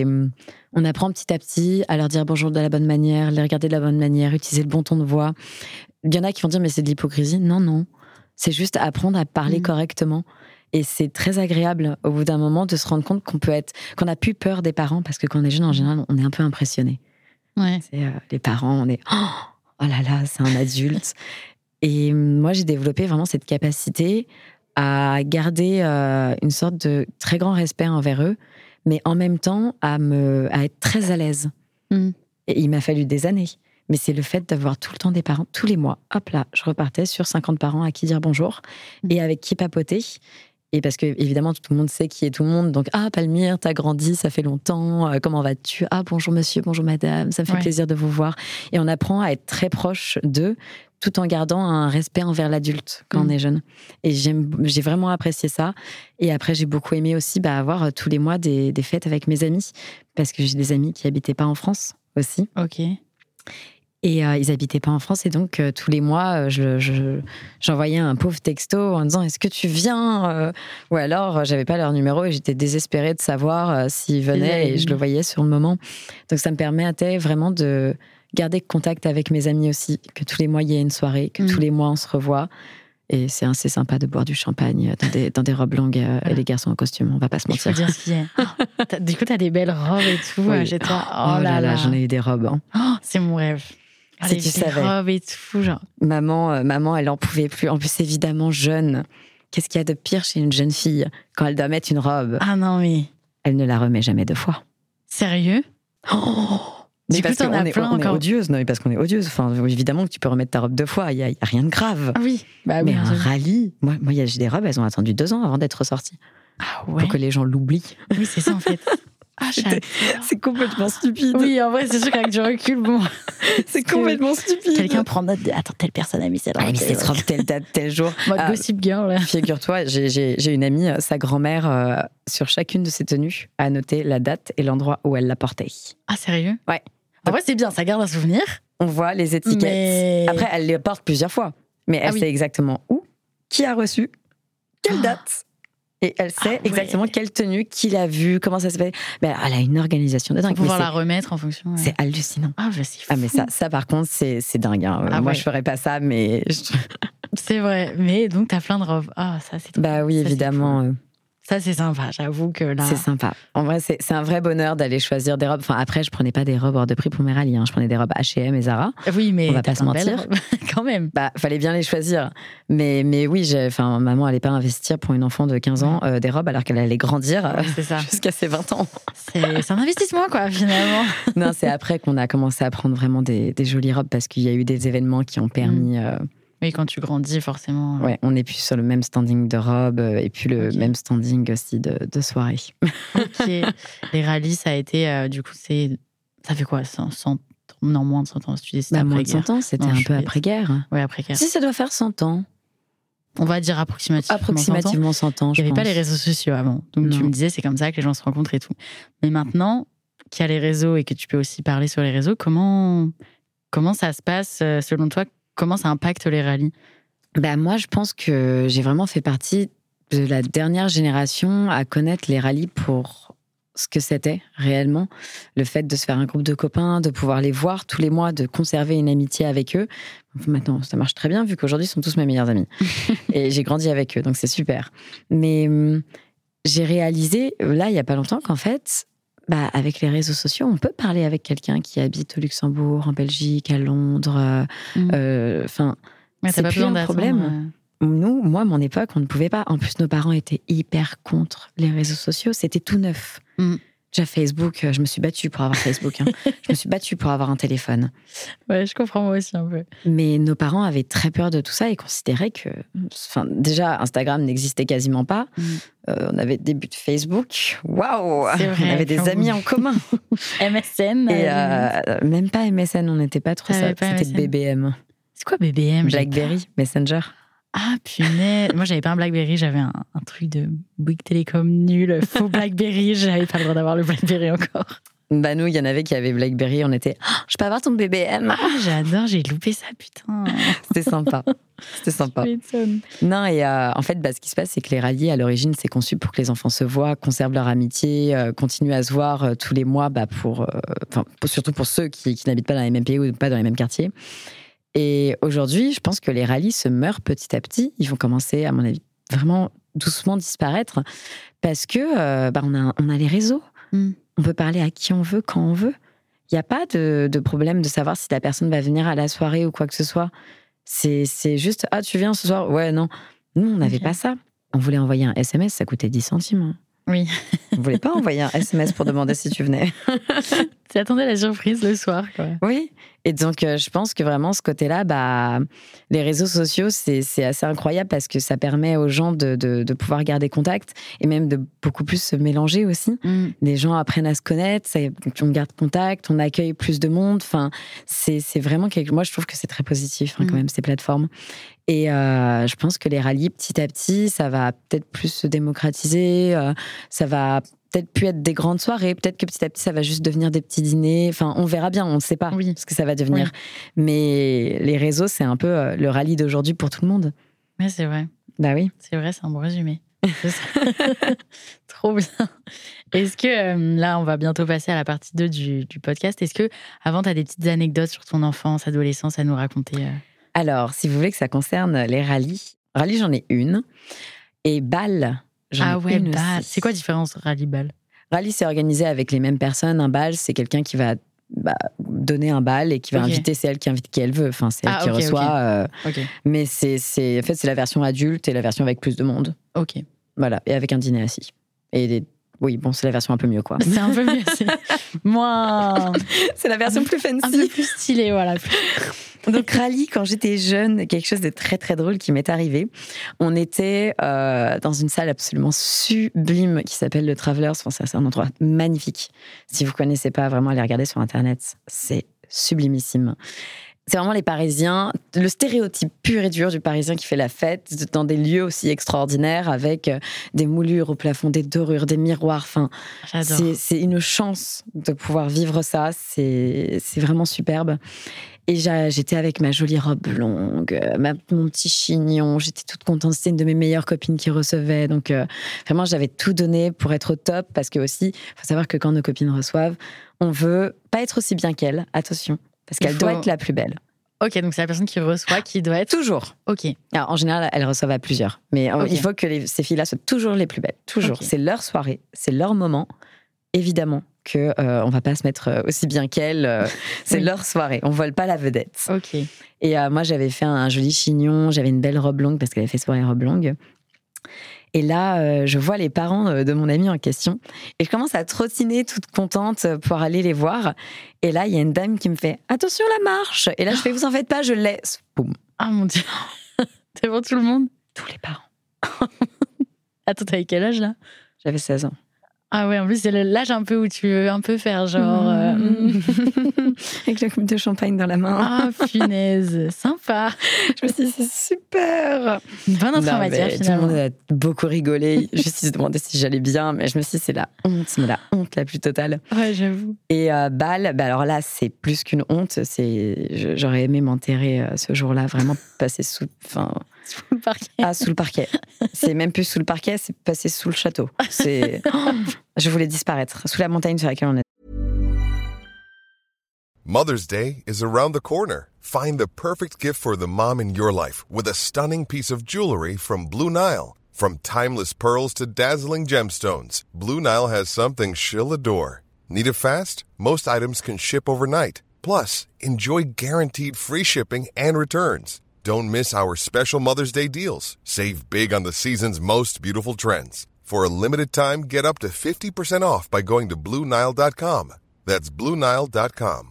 on apprend petit à petit à leur dire bonjour de la bonne manière, les regarder de la bonne manière, utiliser le bon ton de voix. Il y en a qui vont dire, mais c'est de l'hypocrisie. Non. C'est juste apprendre à parler correctement. Et c'est très agréable, au bout d'un moment, de se rendre compte qu'on a plus peur des parents, parce que quand on est jeune, en général, on est un peu impressionné. Ouais. Les parents, on est oh là là, c'est un adulte. Et moi, j'ai développé vraiment cette capacité à garder une sorte de très grand respect envers eux, mais en même temps à être très à l'aise. Et il m'a fallu des années. Mais c'est le fait d'avoir tout le temps des parents, tous les mois. Hop là, je repartais sur 50 parents à qui dire bonjour et avec qui papoter. Et parce que, évidemment, tout le monde sait qui est tout le monde. Donc, Palmyre, t'as grandi, ça fait longtemps. Comment vas-tu ? Bonjour monsieur, bonjour madame, ça me fait plaisir de vous voir. Et on apprend à être très proche d'eux, tout en gardant un respect envers l'adulte quand on est jeune. Et j'ai vraiment apprécié ça. Et après, j'ai beaucoup aimé aussi avoir tous les mois des fêtes avec mes amis. Parce que j'ai des amis qui n'habitaient pas en France aussi. Ok. Et ils habitaient pas en France, et donc tous les mois, j'envoyais un pauvre texto en disant « Est-ce que tu viens ?» Ou alors, j'avais pas leur numéro et j'étais désespérée de savoir s'ils venaient, et je le voyais sur le moment. Donc ça me permettait vraiment de garder contact avec mes amis aussi, que tous les mois, il y ait une soirée, que tous les mois, on se revoit. Et c'est assez sympa de boire du champagne dans des robes longues et les garçons en costume, on va pas se mentir. Il faut dire ce qu'il y a. Du coup, t'as des belles robes et tout. Chez toi. Oh là là, j'en ai eu des robes. C'est mon rêve. Si tu savais. Robes et tout, genre. Maman, elle en pouvait plus. En plus, évidemment, jeune. Qu'est-ce qu'il y a de pire chez une jeune fille quand elle doit mettre une robe ? Ah non, mais... Elle ne la remet jamais 2 fois. Sérieux ? Mais parce qu'on est odieuse. Non, mais parce qu'on est odieuse. Enfin, évidemment que tu peux remettre ta robe 2 fois. Il y a rien de grave. Ah oui. Mais un rallye... Moi, j'ai des robes, elles ont attendu 2 ans avant d'être ressorties. Ah ouais. Pour que les gens l'oublient. Oui, c'est ça, en fait. C'est complètement stupide. Oui, en vrai, c'est sûr qu'avec du recul, bon. C'est complètement stupide. Quelqu'un prend note de... Attends, telle personne a mis cette robe. Mais cette robe, telle date, tel jour. Mode Gossip Girl, là. Figure-toi, j'ai une amie, sa grand-mère, sur chacune de ses tenues, a noté la date et l'endroit où elle la portait. Ah, sérieux ? Ouais. En vrai, c'est bien, ça garde un souvenir. On voit les étiquettes. Mais... Après, elle les porte plusieurs fois. Mais elle sait exactement où, qui a reçu, quelle date. Et elle sait exactement quelle tenue, qui l'a vue, comment ça se fait. Mais elle a une organisation de dingue. Pour pouvoir la remettre en fonction. Ouais. C'est hallucinant. Ah, bah c'est fou. Mais ça par contre, c'est dingue. Hein. Moi, je ferais pas ça, mais... C'est vrai. Mais donc, t'as plein de robes. Ah, ça, c'est trop. Bah oui, ça, évidemment. Ça, c'est sympa. J'avoue que là... C'est sympa. En vrai, c'est un vrai bonheur d'aller choisir des robes. Enfin, après, je prenais pas des robes hors de prix pour mes rallyes. Hein. Je prenais des robes H&M et Zara. Oui, mais on va pas se mentir. Quand même. Fallait bien les choisir. Mais oui, maman allait pas investir pour une enfant de 15 ans des robes alors qu'elle allait grandir jusqu'à ses 20 ans. C'est un investissement, quoi, finalement. Non, c'est après qu'on a commencé à prendre vraiment des jolies robes parce qu'il y a eu des événements qui ont permis... Oui, quand tu grandis, forcément. Ouais, on n'est plus sur le même standing de robe et puis le même standing aussi de soirée. Ok. Les rallyes, ça a été, du coup, ça fait quoi, 100 non, moins de 100 ans, si tu dis c'était moins de après-guerre. 100 ans, c'était un peu après-guerre. Oui, après-guerre. Si, ça doit faire 100 ans. On va dire approximativement 100 ans, je pense. Il n'y avait pas les réseaux sociaux avant. Donc tu me disais, c'est comme ça que les gens se rencontrent et tout. Mais maintenant qu'il y a les réseaux et que tu peux aussi parler sur les réseaux, comment ça se passe selon toi comment ça impacte les rallyes? Moi, je pense que j'ai vraiment fait partie de la dernière génération à connaître les rallyes pour ce que c'était réellement. Le fait de se faire un groupe de copains, de pouvoir les voir tous les mois, de conserver une amitié avec eux. Maintenant, ça marche très bien vu qu'aujourd'hui, ils sont tous mes meilleurs amis. Et j'ai grandi avec eux, donc c'est super. Mais j'ai réalisé, là, il n'y a pas longtemps, qu'en fait, avec les réseaux sociaux, on peut parler avec quelqu'un qui habite au Luxembourg, en Belgique, à Londres. C'est plus un problème. Nous, moi, à mon époque, on ne pouvait pas. En plus, nos parents étaient hyper contre les réseaux sociaux. C'était tout neuf. Déjà, Facebook, je me suis battue pour avoir Facebook. Je me suis battue pour avoir un téléphone. Ouais, je comprends moi aussi un peu. Mais nos parents avaient très peur de tout ça et considéraient que... déjà, Instagram n'existait quasiment pas. On avait le début de Facebook. Waouh! On avait des amis en commun. MSN. Et même pas MSN, on n'était pas trop ça. C'était MSN. BBM. C'est quoi BBM? Blackberry, Messenger. Ah, punaise. Moi, j'avais pas un Blackberry, j'avais un truc de Bouygues Télécom nul, faux Blackberry. J'avais pas le droit d'avoir le Blackberry encore. Nous, il y en avait qui avaient Blackberry, on était je peux avoir ton BBM? Ah, j'adore, j'ai loupé ça, putain. C'était sympa. Non, et en fait, ce qui se passe, c'est que les rallyes, à l'origine, c'est conçu pour que les enfants se voient, conservent leur amitié, continuent à se voir tous les mois, surtout pour ceux qui n'habitent pas dans les mêmes pays ou pas dans les mêmes quartiers. Et aujourd'hui, je pense que les rallyes se meurent petit à petit. Ils vont commencer, à mon avis, vraiment doucement disparaître parce que on a les réseaux. On peut parler à qui on veut, quand on veut. Il n'y a pas de problème de savoir si la personne va venir à la soirée ou quoi que ce soit. C'est juste, tu viens ce soir? Ouais, non. Nous, on n'avait pas ça. On voulait envoyer un SMS, ça coûtait 10 centimes. Oui. On ne voulait pas envoyer un SMS pour demander si tu venais. Tu attendais la surprise le soir, quoi. Oui. Et donc, je pense que vraiment, ce côté-là, les réseaux sociaux, c'est assez incroyable parce que ça permet aux gens de pouvoir garder contact et même de beaucoup plus se mélanger aussi. Les gens apprennent à se connaître, on garde contact, on accueille plus de monde. Enfin, c'est vraiment moi, je trouve que c'est très positif, quand même, ces plateformes. Et je pense que les rallyes, petit à petit, ça va peut-être plus se démocratiser, ça va peut-être plus être des grandes soirées, peut-être que petit à petit, ça va juste devenir des petits dîners. Enfin, on verra bien, on ne sait pas ce que ça va devenir. Oui. Mais les réseaux, c'est un peu le rallye d'aujourd'hui pour tout le monde. Oui, c'est vrai. Oui. C'est vrai, c'est un bon résumé. Trop bien. Est-ce que, là, on va bientôt passer à la partie 2 du podcast. Est-ce que, avant, tu as des petites anecdotes sur ton enfance, adolescence à nous raconter? Alors, si vous voulez que ça concerne les rallyes, j'en ai une. Et bal, j'en ai une bal. aussi. C'est quoi la différence rallye-bal? Rallye, c'est organisé avec les mêmes personnes. Un bal, c'est quelqu'un qui va donner un bal et qui va inviter, c'est elle qui invite qui elle veut. Enfin, c'est elle qui reçoit. Mais en fait, c'est la version adulte et la version avec plus de monde. Ok. Voilà, et avec un dîner assis. Oui, bon, c'est la version un peu mieux, quoi. C'est un peu mieux. Moi, c'est la version plus fancy. Un peu plus stylée, voilà. Donc, rallye, quand j'étais jeune, quelque chose de très, très drôle qui m'est arrivé. On était dans une salle absolument sublime qui s'appelle le Travelers. Enfin, c'est un endroit magnifique. Si vous ne connaissez pas, vraiment, allez regarder sur Internet. C'est sublimissime. C'est vraiment les Parisiens, le stéréotype pur et dur du Parisien qui fait la fête dans des lieux aussi extraordinaires avec des moulures au plafond, des dorures, des miroirs. Enfin, c'est une chance de pouvoir vivre ça. C'est vraiment superbe. Et j'étais avec ma jolie robe longue, mon petit chignon. J'étais toute contente. C'était une de mes meilleures copines qui recevait. Donc, vraiment, j'avais tout donné pour être au top. Parce que aussi, il faut savoir que quand nos copines reçoivent, on veut pas être aussi bien qu'elles. Attention. Parce qu'elle doit être la plus belle. Ok, donc c'est la personne qui reçoit qui doit être... Toujours. Ok. Alors, en général, elles reçoivent à plusieurs. Mais il faut que ces filles-là soient toujours les plus belles. Toujours. Okay. C'est leur soirée, c'est leur moment. Évidemment qu'on ne va pas se mettre aussi bien qu'elles. C'est leur soirée. On ne vole pas la vedette. Ok. Et moi, j'avais fait un joli chignon. J'avais une belle robe longue parce qu'elle avait fait soirée robe longue. Et là, je vois les parents de mon amie en question. Et je commence à trottiner toute contente pour aller les voir. Et là, il y a une dame qui me fait « Attention la marche !» Et là, je fais « Vous en faites pas, je laisse. » Boum. Ah mon Dieu. Devant tout le monde? Tous les parents. Attends, t'avais quel âge là? J'avais 16 ans. Ah ouais, en plus, c'est l'âge un peu où tu veux un peu faire genre... Avec la coupe de champagne dans la main. Ah, punaise, sympa. Je me suis dit, c'est super. Une bonne entrée en matière, finalement. Tout le monde a beaucoup rigolé. Je me suis demandé si j'allais bien, mais je me suis dit, c'est la honte, mais la honte la plus totale. Ouais, j'avoue. Et Bâle, alors là, c'est plus qu'une honte. J'aurais aimé m'enterrer ce jour-là, vraiment passer sous le parquet. Ah, sous le parquet. C'est même plus sous le parquet, c'est passer sous le château. Je voulais disparaître, sous la montagne sur laquelle on est. Mother's Day is around the corner. Find the perfect gift for the mom in your life with a stunning piece of jewelry from Blue Nile. From timeless pearls to dazzling gemstones, Blue Nile has something she'll adore. Need it fast? Most items can ship overnight. Plus, enjoy guaranteed free shipping and returns. Don't miss our special Mother's Day deals. Save big on the season's most beautiful trends. For a limited time, get up to 50% off by going to BlueNile.com. That's BlueNile.com.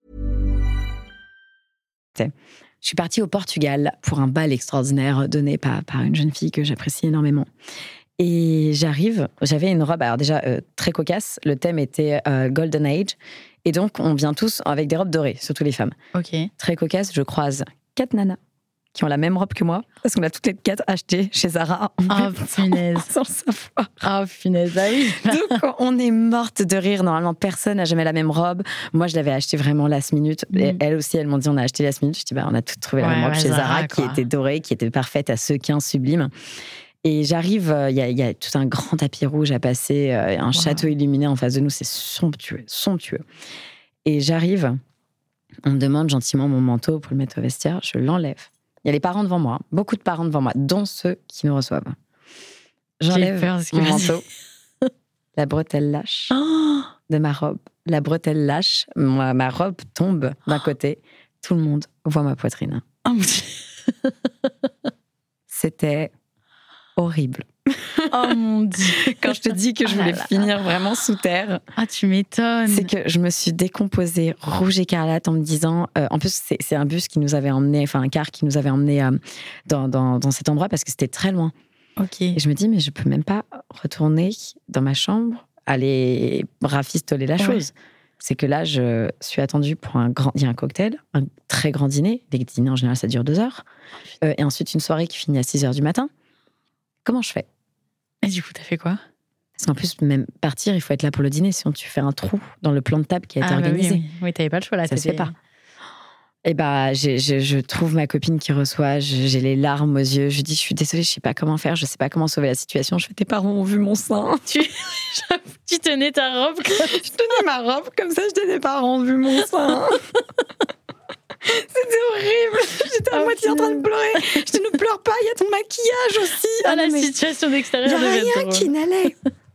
Je suis partie au Portugal pour un bal extraordinaire donné par une jeune fille que j'apprécie énormément. Et j'arrive, j'avais une robe, alors déjà très cocasse, le thème était Golden Age. Et donc, on vient tous avec des robes dorées, surtout les femmes. Ok. Très cocasse, je croise 4 nanas qui ont la même robe que moi, parce qu'on a toutes les 4 achetées chez Zara. Ah, punaise. Sans le savoir. Ah, punaise, ah oui. Donc, on est morte de rire. Normalement, personne n'a jamais la même robe. Moi, je l'avais achetée vraiment last minute. Et elles aussi, elles m'ont dit, on a acheté last minute. Je dis, on a toutes trouvé la même robe chez Zara, qui était dorée, qui était parfaite à sequins sublime. Et j'arrive, il y a tout un grand tapis rouge à passer, un château illuminé en face de nous. C'est somptueux, somptueux. Et j'arrive, on me demande gentiment mon manteau pour le mettre au vestiaire. Je l'enlève. Il y a les parents devant moi, beaucoup de parents devant moi, dont ceux qui me reçoivent. J'enlève mon manteau, la bretelle lâche de ma robe. La bretelle lâche, ma robe tombe d'un côté, tout le monde voit ma poitrine. Oh mon Dieu. C'était horrible. Oh mon Dieu. Quand je te dis que je voulais finir vraiment sous terre. Ah, tu m'étonnes. C'est que je me suis décomposée rouge écarlate en me disant. En plus, c'est un bus qui nous avait emmené, enfin un car qui nous avait emmené dans cet endroit parce que c'était très loin. Ok. Et je me dis, mais je peux même pas retourner dans ma chambre, aller rafistoler la chose. C'est que là, je suis attendue pour il y a un cocktail, un très grand dîner. Les dîners, en général, ça dure 2 heures. Et ensuite, une soirée qui finit à 6 heures du matin. Comment je fais ? Et du coup, t'as fait quoi ? Parce qu'en plus, même partir, il faut être là pour le dîner. Sinon, tu fais un trou dans le plan de table qui a été organisé. Oui, t'avais pas le choix là. Ça se fait pas. Et je trouve ma copine qui reçoit, j'ai les larmes aux yeux. Je dis, je suis désolée, je sais pas comment faire, je sais pas comment sauver la situation. Je fais, tes parents ont vu mon sein. Tu tenais ta robe comme ça. Je tenais ma robe comme ça, je dis, tes parents ont vu mon sein. C'était horrible. J'étais à moitié en train de pleurer. Je dis, ne pleure pas, il y a ton maquillage aussi. Ah, la situation d'extérieur devait être drôle. Il n'y a rien qui n'allait.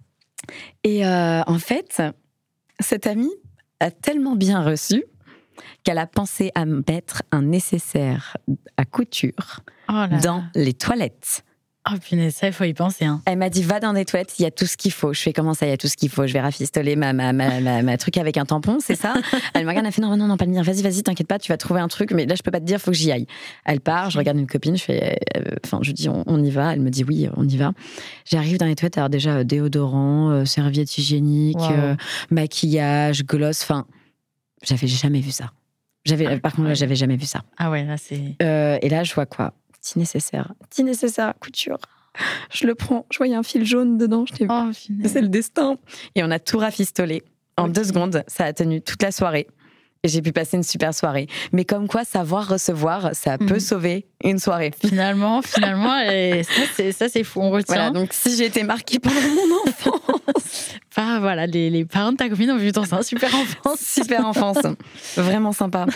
Et en fait, cette amie a tellement bien reçu qu'elle a pensé à mettre un nécessaire à couture dans les toilettes. Oh punaise, ça, il faut y penser. Hein. Elle m'a dit, va dans les toilettes, il y a tout ce qu'il faut. Je fais, comment ça, il y a tout ce qu'il faut ? Je vais rafistoler ma truc avec un tampon, c'est ça ? Elle m'a regardé, elle a fait, non, pas le mien, vas-y, t'inquiète pas, tu vas trouver un truc, mais là, je peux pas te dire, faut que j'y aille. Elle part, je regarde une copine, je dis, on y va. Elle me dit, oui, on y va. J'arrive dans les toilettes, alors déjà, déodorant, serviette hygiénique, maquillage, gloss, j'avais jamais vu ça. Par contre, là, j'avais jamais vu ça. Ah ouais, là, c'est... Et là, je vois quoi ? Petit nécessaire, couture. Je le prends, je voyais un fil jaune dedans. C'est le destin. Et on a tout rafistolé. En 2 secondes, ça a tenu toute la soirée. Et j'ai pu passer une super soirée. Mais comme quoi, savoir recevoir, ça peut sauver une soirée. Finalement, et ça c'est fou, on retient. Voilà, donc si j'ai été marquée pendant mon enfance. Voilà, les parents de ta copine ont vu ton sein, super enfance. Super enfance, vraiment sympa.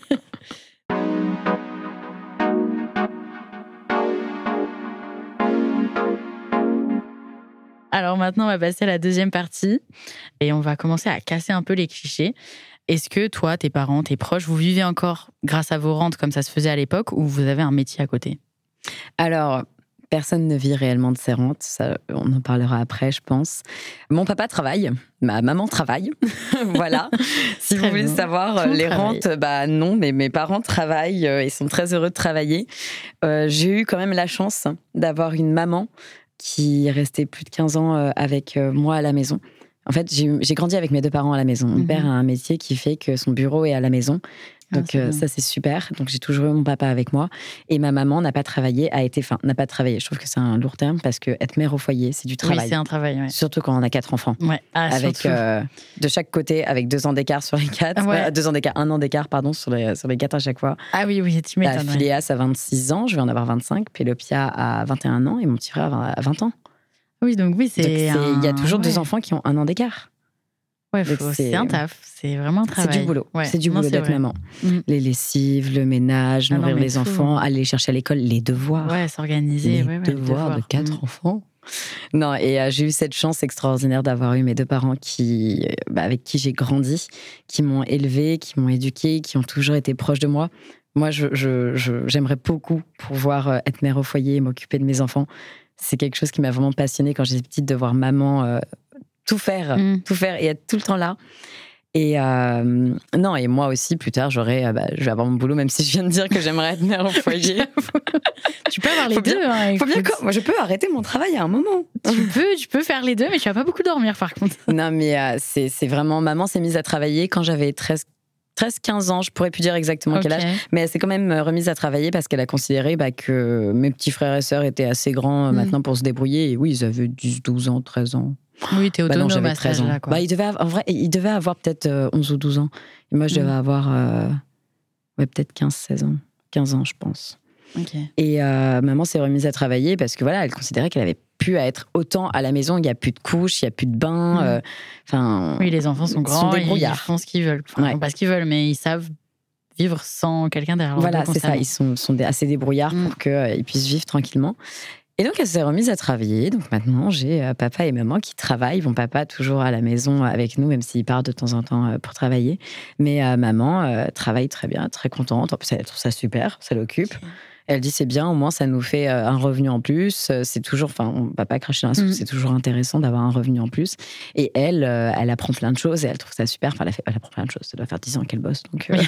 Alors maintenant, on va passer à la deuxième partie et on va commencer à casser un peu les clichés. Est-ce que toi, tes parents, tes proches, vous vivez encore grâce à vos rentes comme ça se faisait à l'époque ou vous avez un métier à côté ? Alors, personne ne vit réellement de ses rentes. Ça, on en parlera après, je pense. Mon papa travaille, ma maman travaille. Voilà. Si vous voulez savoir les rentes, non, mais mes parents travaillent. Ils sont très heureux de travailler. J'ai eu quand même la chance d'avoir une maman qui est restée plus de 15 ans avec moi à la maison. En fait, j'ai grandi avec mes 2 parents à la maison. Mon père a un métier qui fait que son bureau est à la maison. Donc ça, c'est super. Donc j'ai toujours eu mon papa avec moi. Et ma maman n'a pas travaillé, n'a pas travaillé. Je trouve que c'est un lourd terme parce que être mère au foyer, c'est du travail. Oui, c'est un travail, ouais. Surtout quand on a 4 enfants. Ouais. Avec de chaque côté, avec 2 ans d'écart sur les 4. Ouais. 2 ans d'écart, 1 an d'écart, pardon, sur les 4 à chaque fois. Ah oui, tu m'étonnes. Phileas a 26 ans, je vais en avoir 25. Pélopia a 21 ans et mon petit frère a 20 ans. Oui, donc oui, c'est. Il y a toujours 2 enfants qui ont 1 an d'écart. Ouais, c'est un taf, c'est vraiment un travail. C'est du boulot, c'est du boulot d'être maman. Les lessives, le ménage, nourrir les enfants, aller les chercher à l'école, les devoirs. Ouais, s'organiser. Les devoirs de 4 enfants. Non, et j'ai eu cette chance extraordinaire d'avoir eu mes 2 parents avec qui j'ai grandi, qui m'ont élevée, qui m'ont éduquée, qui ont toujours été proches de moi. Moi, j'aimerais beaucoup pouvoir être mère au foyer et m'occuper de mes enfants. C'est quelque chose qui m'a vraiment passionnée quand j'étais petite, de voir maman tout faire et être tout le temps là. Et non, et moi aussi, plus tard, je vais avoir mon boulot, même si je viens de dire que j'aimerais être mère au foyer. Tu peux avoir les deux. Moi, je peux arrêter mon travail à un moment. Tu peux faire les deux, mais tu vas pas beaucoup dormir, par contre. Non, mais c'est vraiment... Maman s'est mise à travailler quand j'avais 13-15 ans, je pourrais plus dire exactement quel âge, mais elle s'est quand même remise à travailler parce qu'elle a considéré que mes petits frères et sœurs étaient assez grands maintenant pour se débrouiller. Et oui, ils avaient 10, 12 ans, 13 ans. Oui, t'es autonome j'avais à cet âge-là, quoi. Il devait avoir peut-être 11 ou 12 ans. Et moi, je devais avoir peut-être 15-16 ans. 15 ans, je pense. Okay. Et maman s'est remise à travailler parce que elle considérait qu'elle avait plus à être autant à la maison. Il n'y a plus de couches, il n'y a plus de bains. Oui, les enfants sont grands, ils font ce qu'ils veulent. Enfin, pas ce qu'ils veulent, mais ils savent vivre sans quelqu'un derrière leur dos. Voilà, c'est ça. Ils sont assez débrouillards pour qu'ils puissent vivre tranquillement. Et donc, elle s'est remise à travailler. Donc maintenant, j'ai papa et maman qui travaillent. Bon, papa toujours à la maison avec nous, même s'il part de temps en temps pour travailler. Mais maman travaille très bien, très contente. En plus, elle trouve ça super, ça l'occupe. Okay. Elle dit c'est bien, au moins ça nous fait un revenu en plus. C'est toujours, on ne va pas cracher dans la soupe, c'est toujours intéressant d'avoir un revenu en plus. Et elle apprend plein de choses et elle trouve ça super. Enfin, elle apprend plein de choses. Ça doit faire 10 ans qu'elle bosse. Donc, oui.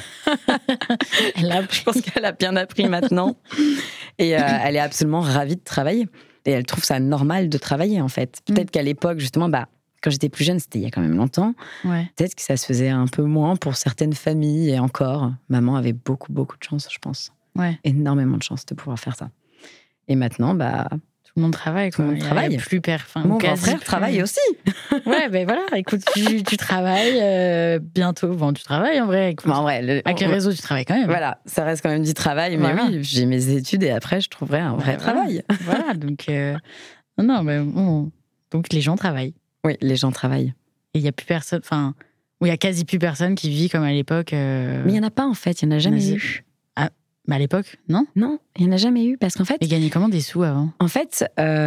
Je pense qu'elle a bien appris maintenant. Et elle est absolument ravie de travailler. Et elle trouve ça normal de travailler, en fait. Peut-être qu'à l'époque, justement, quand j'étais plus jeune, c'était il y a quand même longtemps. Ouais. Peut-être que ça se faisait un peu moins pour certaines familles. Et encore, maman avait beaucoup, beaucoup de chance, je pense. Ouais. Énormément de chance de pouvoir faire ça. Et maintenant, tout le monde travaille, quoi. Tout le monde travaille. Mon grand frère travaille aussi. Ouais, voilà, écoute, tu travailles bientôt. Bon, tu travailles en vrai. Écoute, avec les réseaux, tu travailles quand même. Voilà, ça reste quand même du travail. Mais oui, j'ai mes études et après, je trouverai un vrai travail. Voilà, donc... Non, mais bon... Donc, les gens travaillent. Oui, les gens travaillent. Et il n'y a plus personne... Enfin, il y a quasi plus personne qui vit comme à l'époque. Mais il n'y en a pas, en fait. Il n'y en a jamais eu. Mais à l'époque, non ? Non, il n'y en a jamais eu. Parce qu'en fait... Ils gagnaient comment des sous avant ? En fait,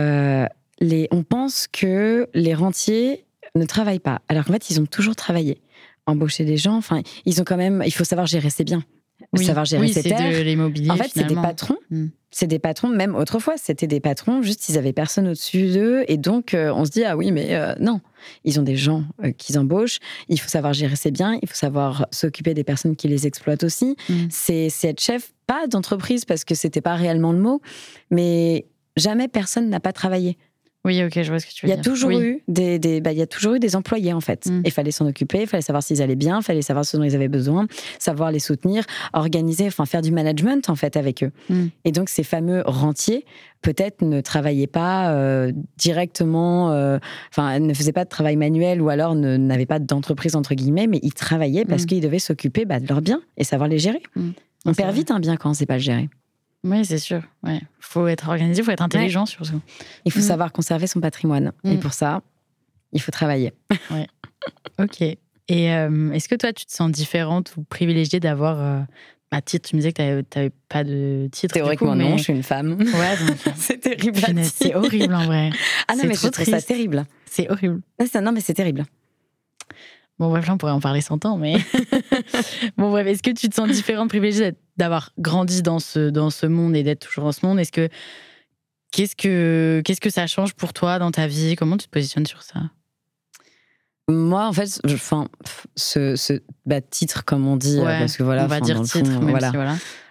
on pense que les rentiers ne travaillent pas. Alors qu'en fait, ils ont toujours travaillé. Embaucher des gens, ils ont quand même... Il faut savoir gérer ses biens. Savoir gérer ses terres. C'est de l'immobilier, en fait, c'est des patrons. C'est des patrons, même autrefois, c'était des patrons, juste ils n'avaient personne au-dessus d'eux. Et donc, on se dit, ah oui, mais non. Ils ont des gens qu'ils embauchent. Il faut savoir gérer ses biens. Il faut savoir s'occuper des personnes qui les exploitent aussi. C'est être chef, pas d'entreprise, parce que c'était pas réellement le mot, mais jamais personne n'a pas travaillé. Oui, ok, je vois ce que tu veux dire. Il y a toujours eu il y a toujours eu des employés, en fait. Il fallait s'en occuper, il fallait savoir s'ils allaient bien, il fallait savoir ce dont ils avaient besoin, savoir les soutenir, organiser, faire du management, en fait, avec eux. Et donc, ces fameux rentiers, peut-être ne travaillaient pas directement, ne faisaient pas de travail manuel ou alors n'avaient pas d'entreprise, entre guillemets, mais ils travaillaient parce qu'ils devaient s'occuper de leurs biens et savoir les gérer. On perd vite un bien quand on ne sait pas le gérer. Oui, c'est sûr. Ouais. Faut être organisé, il faut être intelligent surtout. Il faut savoir conserver son patrimoine. Et pour ça, il faut travailler. Ouais. Ok. Et est-ce que toi, tu te sens différente ou privilégiée d'avoir titre? Tu me disais que tu n'avais pas de titre. Théoriquement, du coup, non, je suis une femme. Ouais, donc, c'est terrible. C'est horrible en vrai. Ah non, mais je trouve ça terrible. C'est horrible. Non, mais c'est terrible. Bon, bref, là, on pourrait en parler 100 ans, mais... Bon, bref, est-ce que tu te sens différente, privilégiée d'avoir grandi dans ce monde et d'être toujours dans ce monde? Qu'est-ce que ça change pour toi dans ta vie? Comment tu te positionnes sur ça? Moi, en fait, ce titre, comme on dit, parce que voilà... on va dire titre,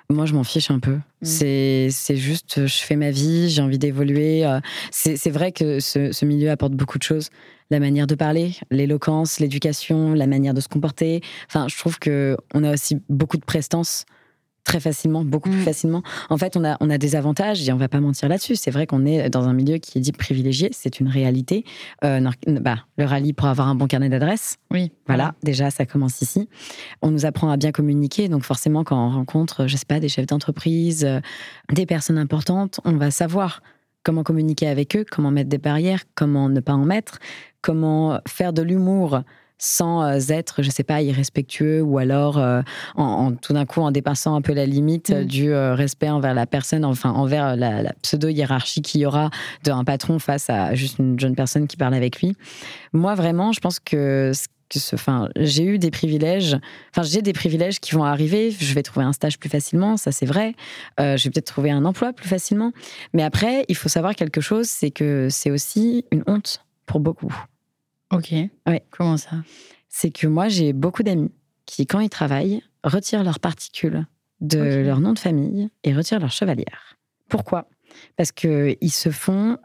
Moi, je m'en fiche un peu. C'est juste, je fais ma vie, j'ai envie d'évoluer. C'est vrai que ce milieu apporte beaucoup de choses. La manière de parler, l'éloquence, l'éducation, la manière de se comporter. Enfin, je trouve qu'on a aussi beaucoup de prestance très facilement, beaucoup plus facilement. En fait, on a des avantages et on va pas mentir là-dessus. C'est vrai qu'on est dans un milieu qui est dit privilégié, c'est une réalité. Le rallye pour avoir un bon carnet d'adresses. Oui. Voilà, déjà, ça commence ici. On nous apprend à bien communiquer, donc forcément, quand on rencontre, je sais pas, des chefs d'entreprise, des personnes importantes, on va savoir comment communiquer avec eux, comment mettre des barrières, comment ne pas en mettre, comment faire de l'humour sans être, je sais pas, irrespectueux ou alors tout d'un coup en dépassant un peu la limite du respect envers la personne, enfin envers la pseudo-hiérarchie qu'il y aura d'un patron face à juste une jeune personne qui parle avec lui. Moi, vraiment, je pense que j'ai eu des privilèges. Enfin, j'ai des privilèges qui vont arriver. Je vais trouver un stage plus facilement, ça c'est vrai. Je vais peut-être trouver un emploi plus facilement. Mais après, il faut savoir quelque chose, c'est que c'est aussi une honte pour beaucoup. Ok. Ouais. Comment ça ? C'est que moi, j'ai beaucoup d'amis qui, quand ils travaillent, retirent leurs particules de leur nom de famille et retirent leur chevalière. Pourquoi ? Parce qu'ils se font...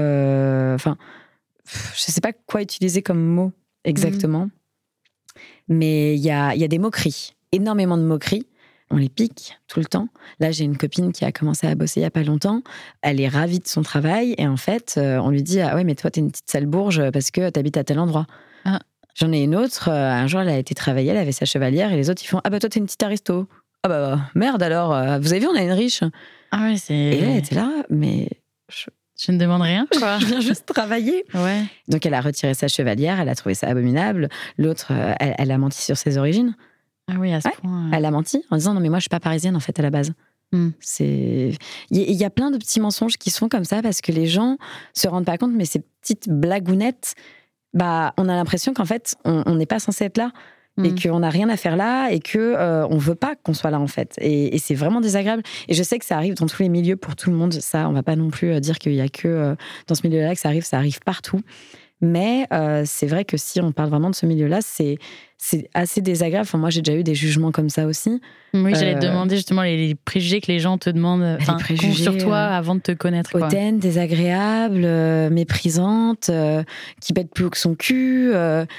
je sais pas quoi utiliser comme mot exactement, mais il y a des moqueries, énormément de moqueries. On les pique tout le temps. Là, j'ai une copine qui a commencé à bosser il n'y a pas longtemps. Elle est ravie de son travail. Et en fait, on lui dit « Ah ouais, mais toi, t'es une petite sale bourge parce que t'habites à tel endroit. Ah. » J'en ai une autre. Un jour, elle a été travailler, elle avait sa chevalière. Et les autres, ils font « Ah bah toi, t'es une petite aristo. » Ah bah merde alors. Vous avez vu, on a une riche. Ah ouais, c'est... Et elle était là, mais... Je ne demande rien, quoi. Je viens juste travailler. Ouais. Donc, elle a retiré sa chevalière. Elle a trouvé ça abominable. L'autre, elle a menti sur ses origines. Ah oui, à ce point. Elle a menti en disant non mais moi je suis pas parisienne en fait à la base. Il y a plein de petits mensonges qui sont comme ça parce que les gens se rendent pas compte, mais ces petites blagounettes, on a l'impression qu'en fait on n'est pas censé être là et qu'on n'a rien à faire là et que on veut pas qu'on soit là en fait. Et c'est vraiment désagréable. Et je sais que ça arrive dans tous les milieux pour tout le monde. Ça, on va pas non plus dire qu'il y a que dans ce milieu-là que ça arrive partout. Mais c'est vrai que si on parle vraiment de ce milieu-là, c'est assez désagréable. Enfin, moi, j'ai déjà eu des jugements comme ça aussi. Oui, j'allais te demander justement les préjugés que les gens te demandent sur toi avant de te connaître. Hautaine, désagréable, méprisante, qui pète plus haut que son cul.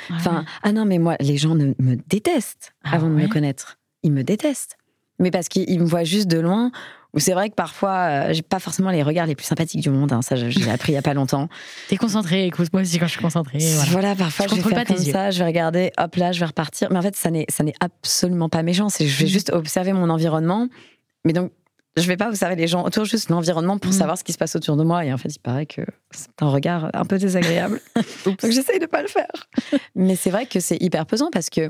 Ah non, mais moi, les gens me détestent avant de me connaître. Ils me détestent. Mais parce qu'ils me voient juste de loin. Ou c'est vrai que parfois, j'ai pas forcément les regards les plus sympathiques du monde. Hein, ça, j'ai appris il y a pas longtemps. T'es concentrée, écoute, moi aussi quand je suis concentrée. Voilà, parfois je vais faire comme ça, je vais regarder, hop là, je vais repartir. Mais en fait, ça n'est absolument pas méchant. Je vais juste observer mon environnement. Mais donc, je vais pas observer les gens autour, juste l'environnement pour savoir ce qui se passe autour de moi. Et en fait, il paraît que c'est un regard un peu désagréable. Donc j'essaye de pas le faire. Mais c'est vrai que c'est hyper pesant parce que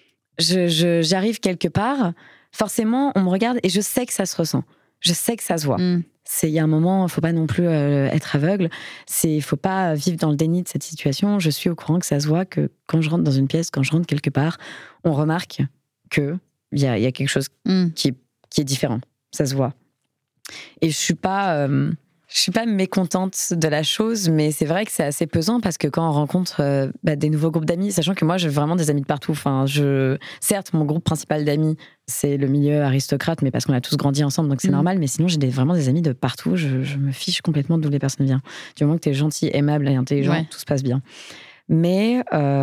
j'arrive quelque part, forcément, on me regarde et je sais que ça se ressent. Je sais que ça se voit. Il y a un moment, il ne faut pas non plus être aveugle. Il ne faut pas vivre dans le déni de cette situation. Je suis au courant que ça se voit, que quand je rentre dans une pièce, quand je rentre quelque part, on remarque qu'il y a quelque chose qui est différent. Ça se voit. Et je suis pas mécontente de la chose, mais c'est vrai que c'est assez pesant parce que quand on rencontre des nouveaux groupes d'amis, sachant que moi j'ai vraiment des amis de partout. Enfin, certes, mon groupe principal d'amis, c'est le milieu aristocrate, mais parce qu'on a tous grandi ensemble, donc c'est normal. Mais sinon, j'ai vraiment des amis de partout. Je me fiche complètement d'où les personnes viennent. Du moment que t'es gentil, aimable et intelligent, tout se passe bien. Mais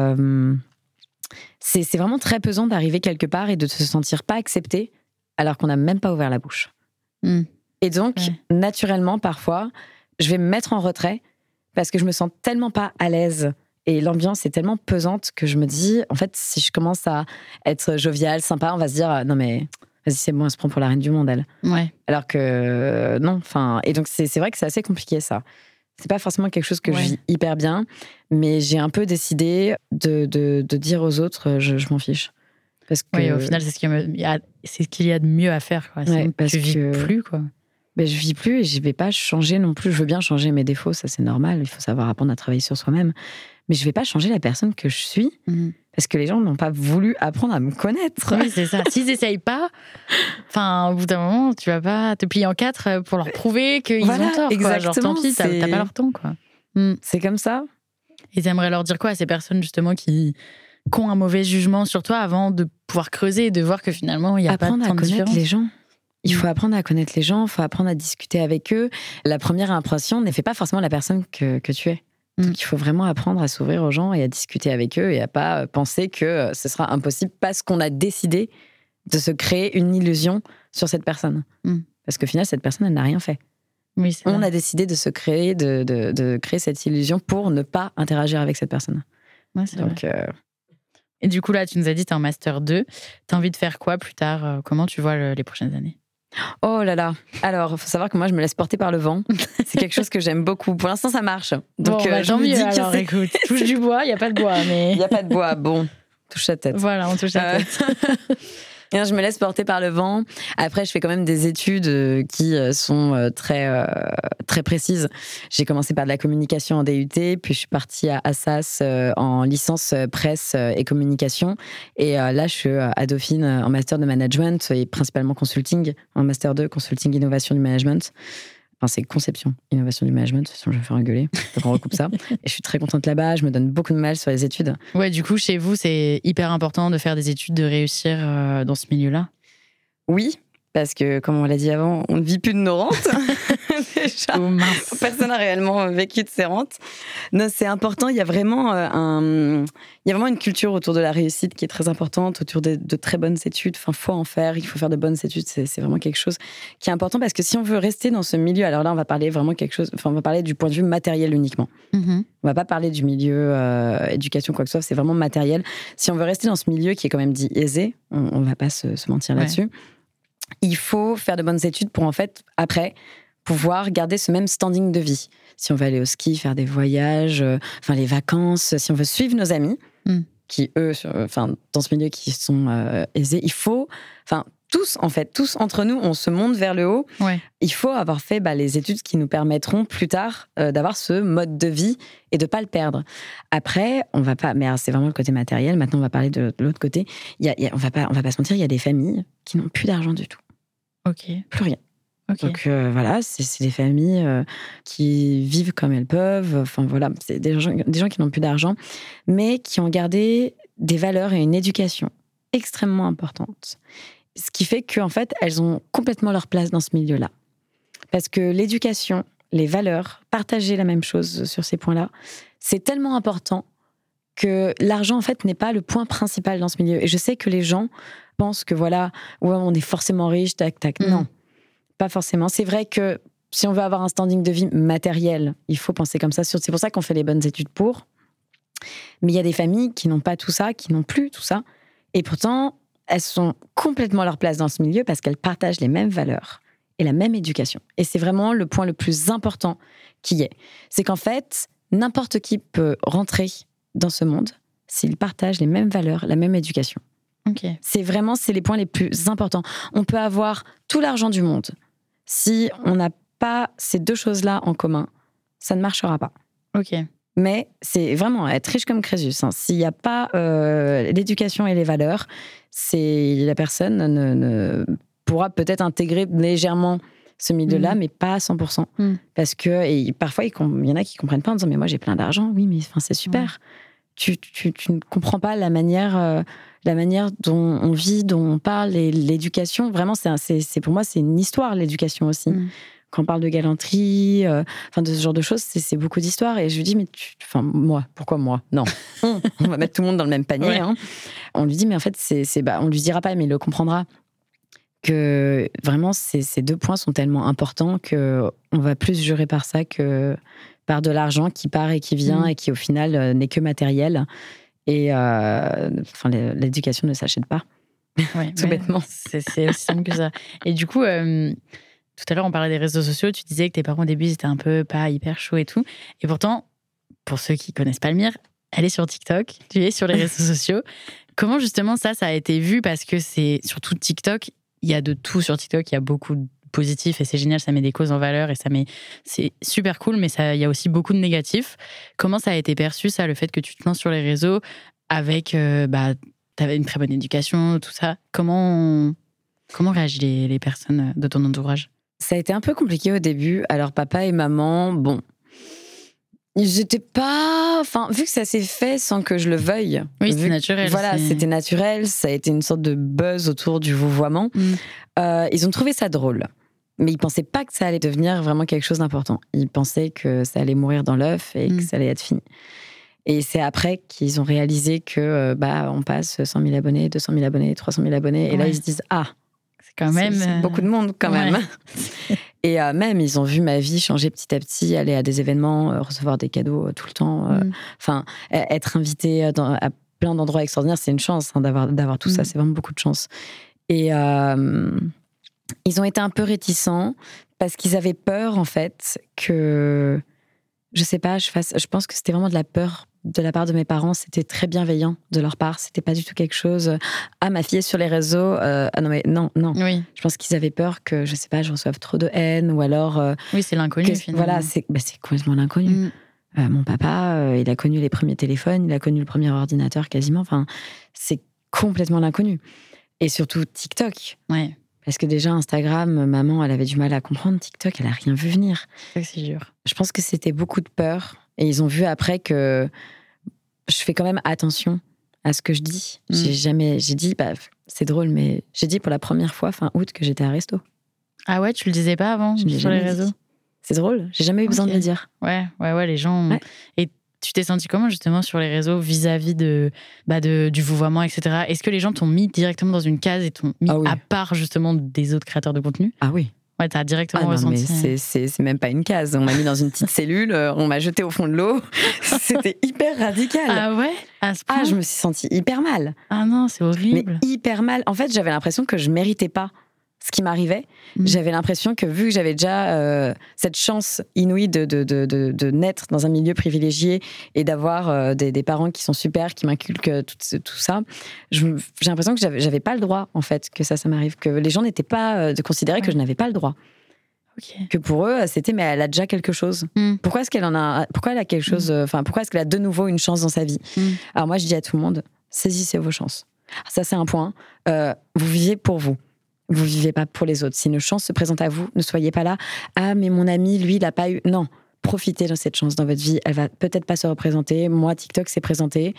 c'est vraiment très pesant d'arriver quelque part et de se sentir pas accepté alors qu'on n'a même pas ouvert la bouche. Et donc, naturellement, parfois, je vais me mettre en retrait parce que je me sens tellement pas à l'aise et l'ambiance est tellement pesante que je me dis, en fait, si je commence à être joviale, sympa, on va se dire, non mais, vas-y, c'est bon, elle se prend pour la reine du monde, elle. Ouais. Alors que, non, enfin... Et donc, c'est vrai que c'est assez compliqué, ça. C'est pas forcément quelque chose que je vis hyper bien, mais j'ai un peu décidé de dire aux autres, je m'en fiche. Parce que... Oui, au final, c'est ce qu'il y a de mieux à faire, quoi. Tu vis plus, quoi. Ben, je vis plus et je vais pas changer non plus. Je veux bien changer mes défauts, ça c'est normal. Il faut savoir apprendre à travailler sur soi-même. Mais je vais pas changer la personne que je suis parce que les gens n'ont pas voulu apprendre à me connaître. Oui, c'est ça. S'ils n'essayent pas, au bout d'un moment, tu vas pas te plier en quatre pour leur prouver qu'ils ont tort. Exactement. Genre, tant pis, t'as pas leur temps, quoi. C'est comme ça. Et t'aimerais leur dire quoi à ces personnes justement qui ont un mauvais jugement sur toi avant de pouvoir creuser et de voir que finalement il y a pas tant de différence. Apprendre à connaître les gens. Il faut apprendre à connaître les gens, il faut apprendre à discuter avec eux. La première impression n'est fait pas forcément la personne que tu es. Donc il faut vraiment apprendre à s'ouvrir aux gens et à discuter avec eux et à pas penser que ce sera impossible parce qu'on a décidé de se créer une illusion sur cette personne. Parce qu'au final, cette personne, elle n'a rien fait. Oui, c'est On vrai. a décidé de se créer, de créer cette illusion pour ne pas interagir avec cette personne. Ouais, c'est Donc, vrai. Et du coup, là, tu nous as dit, t'es en Master 2. T'as envie de faire quoi plus tard? Comment tu vois les prochaines années? oh là là. Alors, il faut savoir que moi, je me laisse porter par le vent. C'est quelque chose que j'aime beaucoup. Pour l'instant, ça marche. Donc, Bon, bah, je tant me mieux. dis que Alors, écoute, touche du bois, il n'y a pas de bois, mais... il n'y a pas de bois. Bon, touche la tête. Voilà, on touche la tête. Et je me laisse porter par le vent. Après, je fais quand même des études qui sont très précises. J'ai commencé par de la communication en DUT, puis je suis partie à Assas en licence presse et communication. Et là, je suis à Dauphine en master de management et principalement consulting, en master 2, consulting innovation du management. Enfin, c'est conception, innovation du management, sinon je vais me faire engueuler. Donc on recoupe ça. Et je suis très contente là-bas, je me donne beaucoup de mal sur les études. Ouais, du coup, chez vous, c'est hyper important de faire des études, de réussir dans ce milieu-là. Oui, parce que, comme on l'a dit avant, on ne vit plus de nos rentes. Déjà, Oh mince. personne n'a réellement vécu de ses rentes. Non, c'est important. Il y a vraiment une culture autour de la réussite qui est très importante, autour de très bonnes études. Enfin, faut en faire. Il faut faire de bonnes études. C'est vraiment quelque chose qui est important parce que si on veut rester dans ce milieu, alors là, on va parler vraiment on va parler du point de vue matériel uniquement. On va pas parler du milieu éducation quoi que ce soit. C'est vraiment matériel. Si on veut rester dans ce milieu qui est quand même dit aisé, on va pas se mentir là-dessus. Il faut faire de bonnes études pour en fait après pouvoir garder ce même standing de vie. Si on veut aller au ski, faire des voyages, les vacances, si on veut suivre nos amis, qui eux, dans ce milieu qui sont aisés, il faut, tous entre nous, on se monte vers le haut. Ouais. Il faut avoir fait les études qui nous permettront plus tard d'avoir ce mode de vie et de pas le perdre. Après, on va pas, mais alors, c'est vraiment le côté matériel. Maintenant, on va parler de l'autre côté. On va pas se mentir, il y a des familles qui n'ont plus d'argent du tout. Ok. Plus rien. Okay. Donc voilà, c'est des familles qui vivent comme elles peuvent. Enfin voilà, c'est des gens qui n'ont plus d'argent, mais qui ont gardé des valeurs et une éducation extrêmement importante. Ce qui fait qu'en fait, elles ont complètement leur place dans ce milieu-là. Parce que l'éducation, les valeurs, partager la même chose sur ces points-là, c'est tellement important que l'argent, en fait, n'est pas le point principal dans ce milieu. Et je sais que les gens pensent que voilà, ouais, on est forcément riche, tac, tac. Non. Pas forcément. C'est vrai que si on veut avoir un standing de vie matériel, il faut penser comme ça. C'est pour ça qu'on fait les bonnes études pour. Mais il y a des familles qui n'ont pas tout ça, qui n'ont plus tout ça. Et pourtant, elles sont complètement à leur place dans ce milieu parce qu'elles partagent les mêmes valeurs et la même éducation. Et c'est vraiment le point le plus important qui y est. C'est qu'en fait, n'importe qui peut rentrer dans ce monde s'il partage les mêmes valeurs, la même éducation. Okay. C'est les points les plus importants. On peut avoir tout l'argent du monde. Si on n'a pas ces deux choses-là en commun, ça ne marchera pas. Ok. Mais c'est vraiment être riche comme Crésus. S'il n'y a pas l'éducation et les valeurs, la personne ne pourra peut-être intégrer légèrement ce milieu-là, mais pas à 100%. Parce que parfois, il y en a qui ne comprennent pas en disant « Mais moi, j'ai plein d'argent. » Oui, mais c'est super. Tu ne comprends pas la manière dont on vit, dont on parle, et l'éducation. Vraiment, pour moi, c'est une histoire, l'éducation aussi. Quand on parle de galanterie, de ce genre de choses, c'est beaucoup d'histoires. Et je lui dis, mais moi, pourquoi moi? Non. On va mettre tout le monde dans le même panier. Ouais. Hein. On lui dit, mais en fait, on lui dira pas, mais il le comprendra. Que vraiment, ces deux points sont tellement importants qu'on va plus jurer par ça que par de l'argent qui part et qui vient et qui, au final, n'est que matériel. Et l'éducation ne s'achète pas. Ouais, tout bêtement. C'est aussi simple que ça. Et du coup, tout à l'heure, on parlait des réseaux sociaux. Tu disais que tes parents, au début, ils étaient un peu pas hyper chauds et tout. Et pourtant, pour ceux qui connaissent Palmyre, elle est sur TikTok. Tu es sur les réseaux sociaux. Comment, justement, ça a été vu? Parce que c'est surtout TikTok. Il y a de tout sur TikTok. Il y a beaucoup de positif et c'est génial, ça met des causes en valeur et c'est super cool, mais il y a aussi beaucoup de négatifs. Comment ça a été perçu, ça, le fait que tu te lances sur les réseaux avec, t'avais une très bonne éducation, tout ça. Comment réagissent les personnes de ton entourage? Ça a été un peu compliqué au début. Alors, papa et maman, bon, J'étais pas... Enfin, vu que ça s'est fait sans que je le veuille. Oui, c'était naturel. Voilà, c'était naturel. Ça a été une sorte de buzz autour du vouvoiement. Ils ont trouvé ça drôle. Mais ils pensaient pas que ça allait devenir vraiment quelque chose d'important. Ils pensaient que ça allait mourir dans l'œuf et que ça allait être fini. Et c'est après qu'ils ont réalisé que on passe 100 000 abonnés, 200 000 abonnés, 300 000 abonnés. Et là, ils se disent c'est quand même... c'est beaucoup de monde quand même. Et même, ils ont vu ma vie changer petit à petit, aller à des événements, recevoir des cadeaux tout le temps. Enfin, être invité à plein d'endroits extraordinaires, c'est une chance d'avoir tout ça. C'est vraiment beaucoup de chance. Et ils ont été un peu réticents parce qu'ils avaient peur, en fait, que... Je sais pas, je pense que c'était vraiment de la peur de la part de mes parents. C'était très bienveillant de leur part. C'était pas du tout quelque chose... ma fille est sur les réseaux. Non. Oui. Je pense qu'ils avaient peur que, je sais pas, je reçoive trop de haine ou alors... oui, c'est l'inconnu, finalement. Voilà, c'est complètement l'inconnu. Mon papa, il a connu les premiers téléphones, il a connu le premier ordinateur quasiment. Enfin, c'est complètement l'inconnu. Et surtout TikTok. Ouais. Parce que déjà, Instagram, maman, elle avait du mal à comprendre. TikTok, elle a rien vu venir. C'est dur. Je pense que c'était beaucoup de peur. Et ils ont vu après que je fais quand même attention à ce que je dis. J'ai dit, c'est drôle, mais j'ai dit pour la première fois, fin août, que j'étais à Resto. Ah ouais, tu le disais pas avant sur les réseaux? C'est drôle, j'ai jamais eu besoin de le dire. Ouais, les gens... Ouais. Et tu t'es senti comment justement sur les réseaux vis-à-vis du vouvoiement, etc. Est-ce que les gens t'ont mis directement dans une case et t'ont mis à part justement des autres créateurs de contenu? Ah oui. Ouais, t'as directement ressenti. Mais c'est même pas une case. On m'a mis dans une petite cellule, on m'a jeté au fond de l'eau. C'était hyper radical. Ah ouais? À ce point? Je me suis sentie hyper mal. Ah non, c'est horrible. Mais hyper mal. En fait, j'avais l'impression que je méritais pas ce qui m'arrivait. J'avais l'impression que vu que j'avais déjà cette chance inouïe de naître dans un milieu privilégié et d'avoir des parents qui sont super, qui m'inculquent tout ça, j'ai l'impression que j'avais pas le droit, en fait, que ça m'arrive. Que les gens n'étaient pas de considérer que je n'avais pas le droit. Okay. Que pour eux, c'était, mais elle a déjà quelque chose. Pourquoi est-ce qu'elle en a... Pourquoi elle a quelque chose... pourquoi est-ce qu'elle a de nouveau une chance dans sa vie? Alors moi, je dis à tout le monde, saisissez vos chances. Ça, c'est un point. Vous vivez pour vous. Vous vivez pas pour les autres. Si une chance se présente à vous, ne soyez pas là. Ah, mais mon ami, lui, il a pas eu... Non, profitez de cette chance dans votre vie. Elle va peut-être pas se représenter. Moi, TikTok s'est présenté.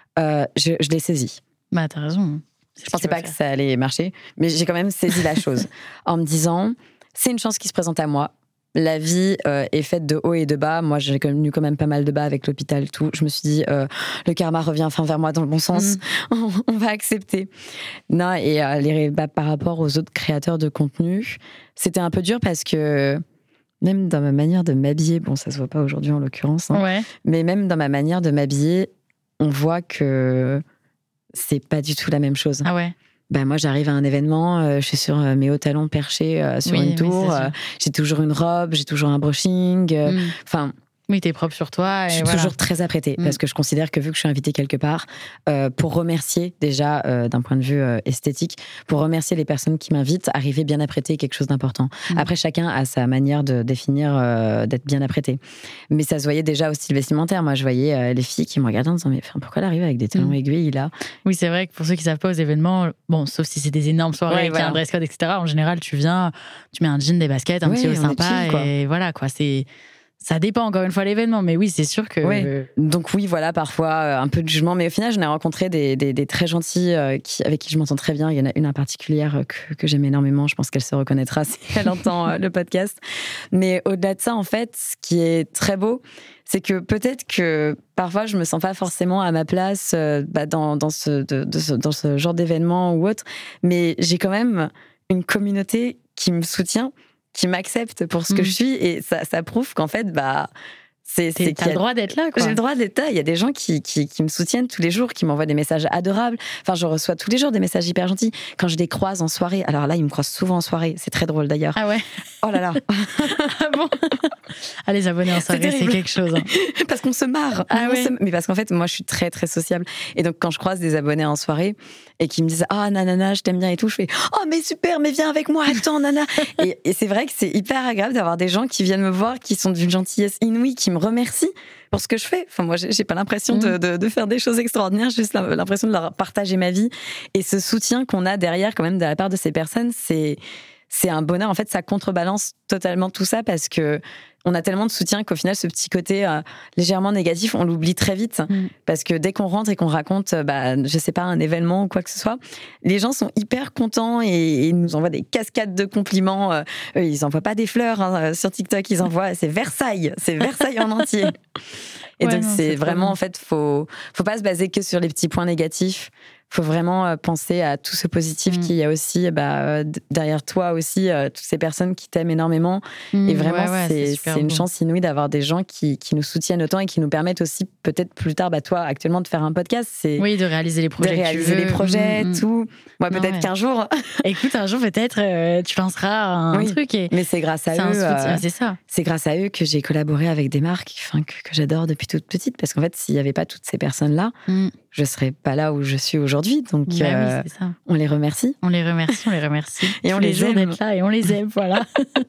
Je l'ai saisi. Bah, t'as raison. Je pensais pas que ça allait marcher, mais j'ai quand même saisi la chose. En me disant, c'est une chance qui se présente à moi. La vie est faite de hauts et de bas. Moi, j'ai connu quand même pas mal de bas avec l'hôpital et tout. Je me suis dit, le karma revient enfin vers moi dans le bon sens. On va accepter. Non, et par rapport aux autres créateurs de contenu, c'était un peu dur parce que même dans ma manière de m'habiller, bon, ça se voit pas aujourd'hui en l'occurrence, mais même dans ma manière de m'habiller, on voit que c'est pas du tout la même chose. Ah ouais. Moi, j'arrive à un événement, je suis sur mes hauts talons perchés sur une tour, j'ai toujours une robe, j'ai toujours un brushing, Oui, t'es propre sur toi. Je suis toujours très apprêtée, parce que je considère que vu que je suis invitée quelque part, pour remercier déjà, d'un point de vue esthétique, pour remercier les personnes qui m'invitent, arriver bien apprêtée est quelque chose d'important. Après, chacun a sa manière de définir d'être bien apprêtée. Mais ça se voyait déjà au style vestimentaire. Moi, je voyais les filles qui me regardaient en disant, mais pourquoi elle arrive avec des talons aiguilles, là? Oui, c'est vrai que pour ceux qui savent pas, aux événements, bon, sauf si c'est des énormes soirées, qu'il y a un dress code, etc., en général, tu viens, tu mets un jean, des baskets, un petit haut sympa, et voilà, quoi, c'est... Ça dépend encore une fois de l'événement, mais oui, c'est sûr que... Ouais. Donc oui, voilà, parfois un peu de jugement, mais au final, j'en ai rencontré des très gentils avec qui je m'entends très bien. Il y en a une en particulier que j'aime énormément, je pense qu'elle se reconnaîtra si elle entend le podcast. Mais au-delà de ça, en fait, ce qui est très beau, c'est que peut-être que parfois, je me sens pas forcément à ma place dans ce genre d'événement ou autre, mais j'ai quand même une communauté qui me soutient, qui m'accepte pour ce que je suis, et ça prouve qu'en fait, t'as le droit d'être là, quoi. J'ai le droit d'être là. Il y a des gens qui me soutiennent tous les jours, qui m'envoient des messages adorables. Enfin, je reçois tous les jours des messages hyper gentils. Quand je les croise en soirée, alors là, ils me croisent souvent en soirée. C'est très drôle d'ailleurs. Ah ouais? Oh là là. Ah bon? Ah, les abonnés en soirée, c'est quelque chose. Hein. Parce qu'on se marre. Ah ouais. Mais parce qu'en fait, moi, je suis très, très sociable. Et donc, quand je croise des abonnés en soirée et qui me disent, ah, nanana, je t'aime bien et tout, je fais, oh, mais super, mais viens avec moi, attends, nana. et c'est vrai que c'est hyper agréable d'avoir des gens qui viennent me voir, qui sont d'une gentillesse inouïe, qui me remercient pour ce que je fais. Enfin, moi, j'ai pas l'impression de faire des choses extraordinaires, j'ai juste l'impression de leur partager ma vie. Et ce soutien qu'on a derrière, quand même, de la part de ces personnes, c'est c'est un bonheur. En fait, ça contrebalance totalement tout ça parce que on a tellement de soutien qu'au final, ce petit côté légèrement négatif, on l'oublie très vite. Parce que dès qu'on rentre et qu'on raconte, je sais pas, un événement ou quoi que ce soit, les gens sont hyper contents et ils nous envoient des cascades de compliments. Eux, ils envoient pas des fleurs sur TikTok, ils envoient, c'est Versailles en entier. Et donc, c'est vraiment, en fait, faut pas se baser que sur les petits points négatifs. Faut vraiment penser à tout ce positif qu'il y a aussi derrière toi aussi, toutes ces personnes qui t'aiment énormément. Et vraiment, c'est une chance inouïe d'avoir des gens qui nous soutiennent autant et qui nous permettent aussi peut-être plus tard, toi actuellement, de faire un podcast. Oui, de réaliser les projets. De réaliser les projets, tout. Moi, peut-être qu'un jour. Écoute, un jour peut-être, tu lanceras un truc. Mais c'est grâce à eux. C'est ça. C'est grâce à eux que j'ai collaboré avec des marques que j'adore depuis toute petite. Parce qu'en fait, s'il n'y avait pas toutes ces personnes-là, je ne serais pas là où je suis aujourd'hui. Donc, c'est ça. On les remercie. On les remercie. Et on les aime. D'être là et on les aime, voilà.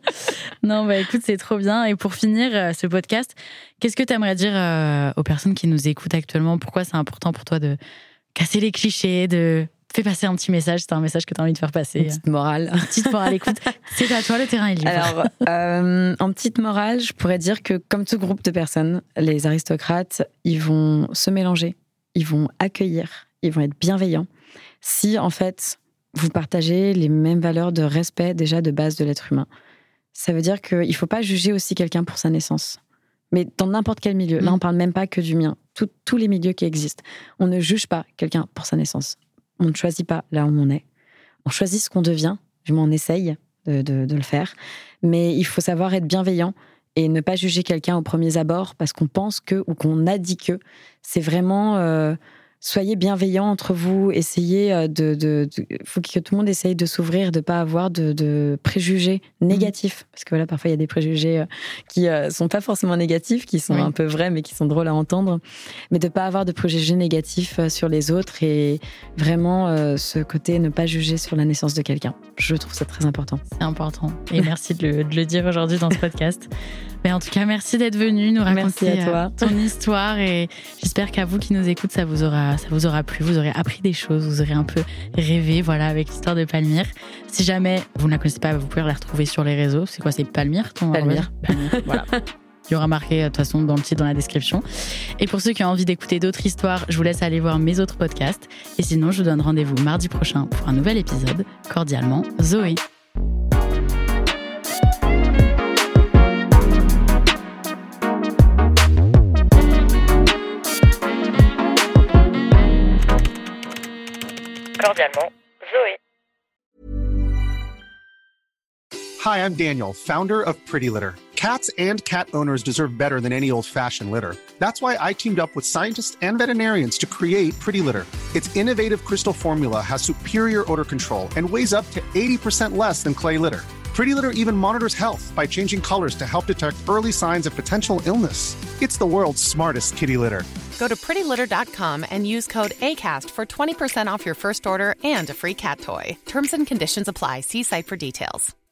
Non, écoute, c'est trop bien. Et pour finir ce podcast, qu'est-ce que tu aimerais dire aux personnes qui nous écoutent actuellement? Pourquoi c'est important pour toi de casser les clichés, de faire passer un petit message? C'est un message que tu as envie de faire passer. Une petite morale. Écoute, c'est à toi, le terrain est libre. Alors, en petite morale, je pourrais dire que comme tout groupe de personnes, les aristocrates, ils vont se mélanger. Ils vont accueillir, ils vont être bienveillants. Si, en fait, vous partagez les mêmes valeurs de respect, déjà, de base de l'être humain, ça veut dire qu'il ne faut pas juger aussi quelqu'un pour sa naissance. Mais dans n'importe quel milieu. Là, on ne parle même pas que du mien. Tous les milieux qui existent. On ne juge pas quelqu'un pour sa naissance. On ne choisit pas là où on est. On choisit ce qu'on devient. Du moins, on essaye de le faire. Mais il faut savoir être bienveillant et ne pas juger quelqu'un aux premiers abords parce qu'on pense que ou qu'on a dit que. C'est vraiment... soyez bienveillants entre vous. Essayez faut que tout le monde essaye de s'ouvrir, de ne pas avoir de préjugés négatifs. Parce que voilà, parfois, il y a des préjugés qui ne sont pas forcément négatifs, qui sont un peu vrais, mais qui sont drôles à entendre. Mais de ne pas avoir de préjugés négatifs sur les autres et vraiment ce côté ne pas juger sur la naissance de quelqu'un. Je trouve ça très important. C'est important. Et merci de le dire aujourd'hui dans ce podcast. Mais en tout cas, merci d'être venu nous raconter ton histoire et j'espère qu'à vous qui nous écoutez, ça vous aura plu, vous aurez appris des choses, vous aurez un peu rêvé, voilà, avec l'histoire de Palmyre. Si jamais vous ne la connaissez pas, vous pouvez la retrouver sur les réseaux. C'est quoi, c'est Palmyre Palmyre, voilà. Il y aura marqué, de toute façon, dans le titre, dans la description. Et pour ceux qui ont envie d'écouter d'autres histoires, je vous laisse aller voir mes autres podcasts. Et sinon, je vous donne rendez-vous mardi prochain pour un nouvel épisode. Cordialement, Zoé. Cordialement, Zoé. Hi, I'm Daniel, founder of Pretty Litter. Cats and cat owners deserve better than any old-fashioned litter. That's why I teamed up with scientists and veterinarians to create Pretty Litter. Its innovative crystal formula has superior odor control and weighs up to 80% less than clay litter. Pretty Litter even monitors health by changing colors to help detect early signs of potential illness. It's the world's smartest kitty litter. Go to prettylitter.com and use code ACAST for 20% off your first order and a free cat toy. Terms and conditions apply. See site for details.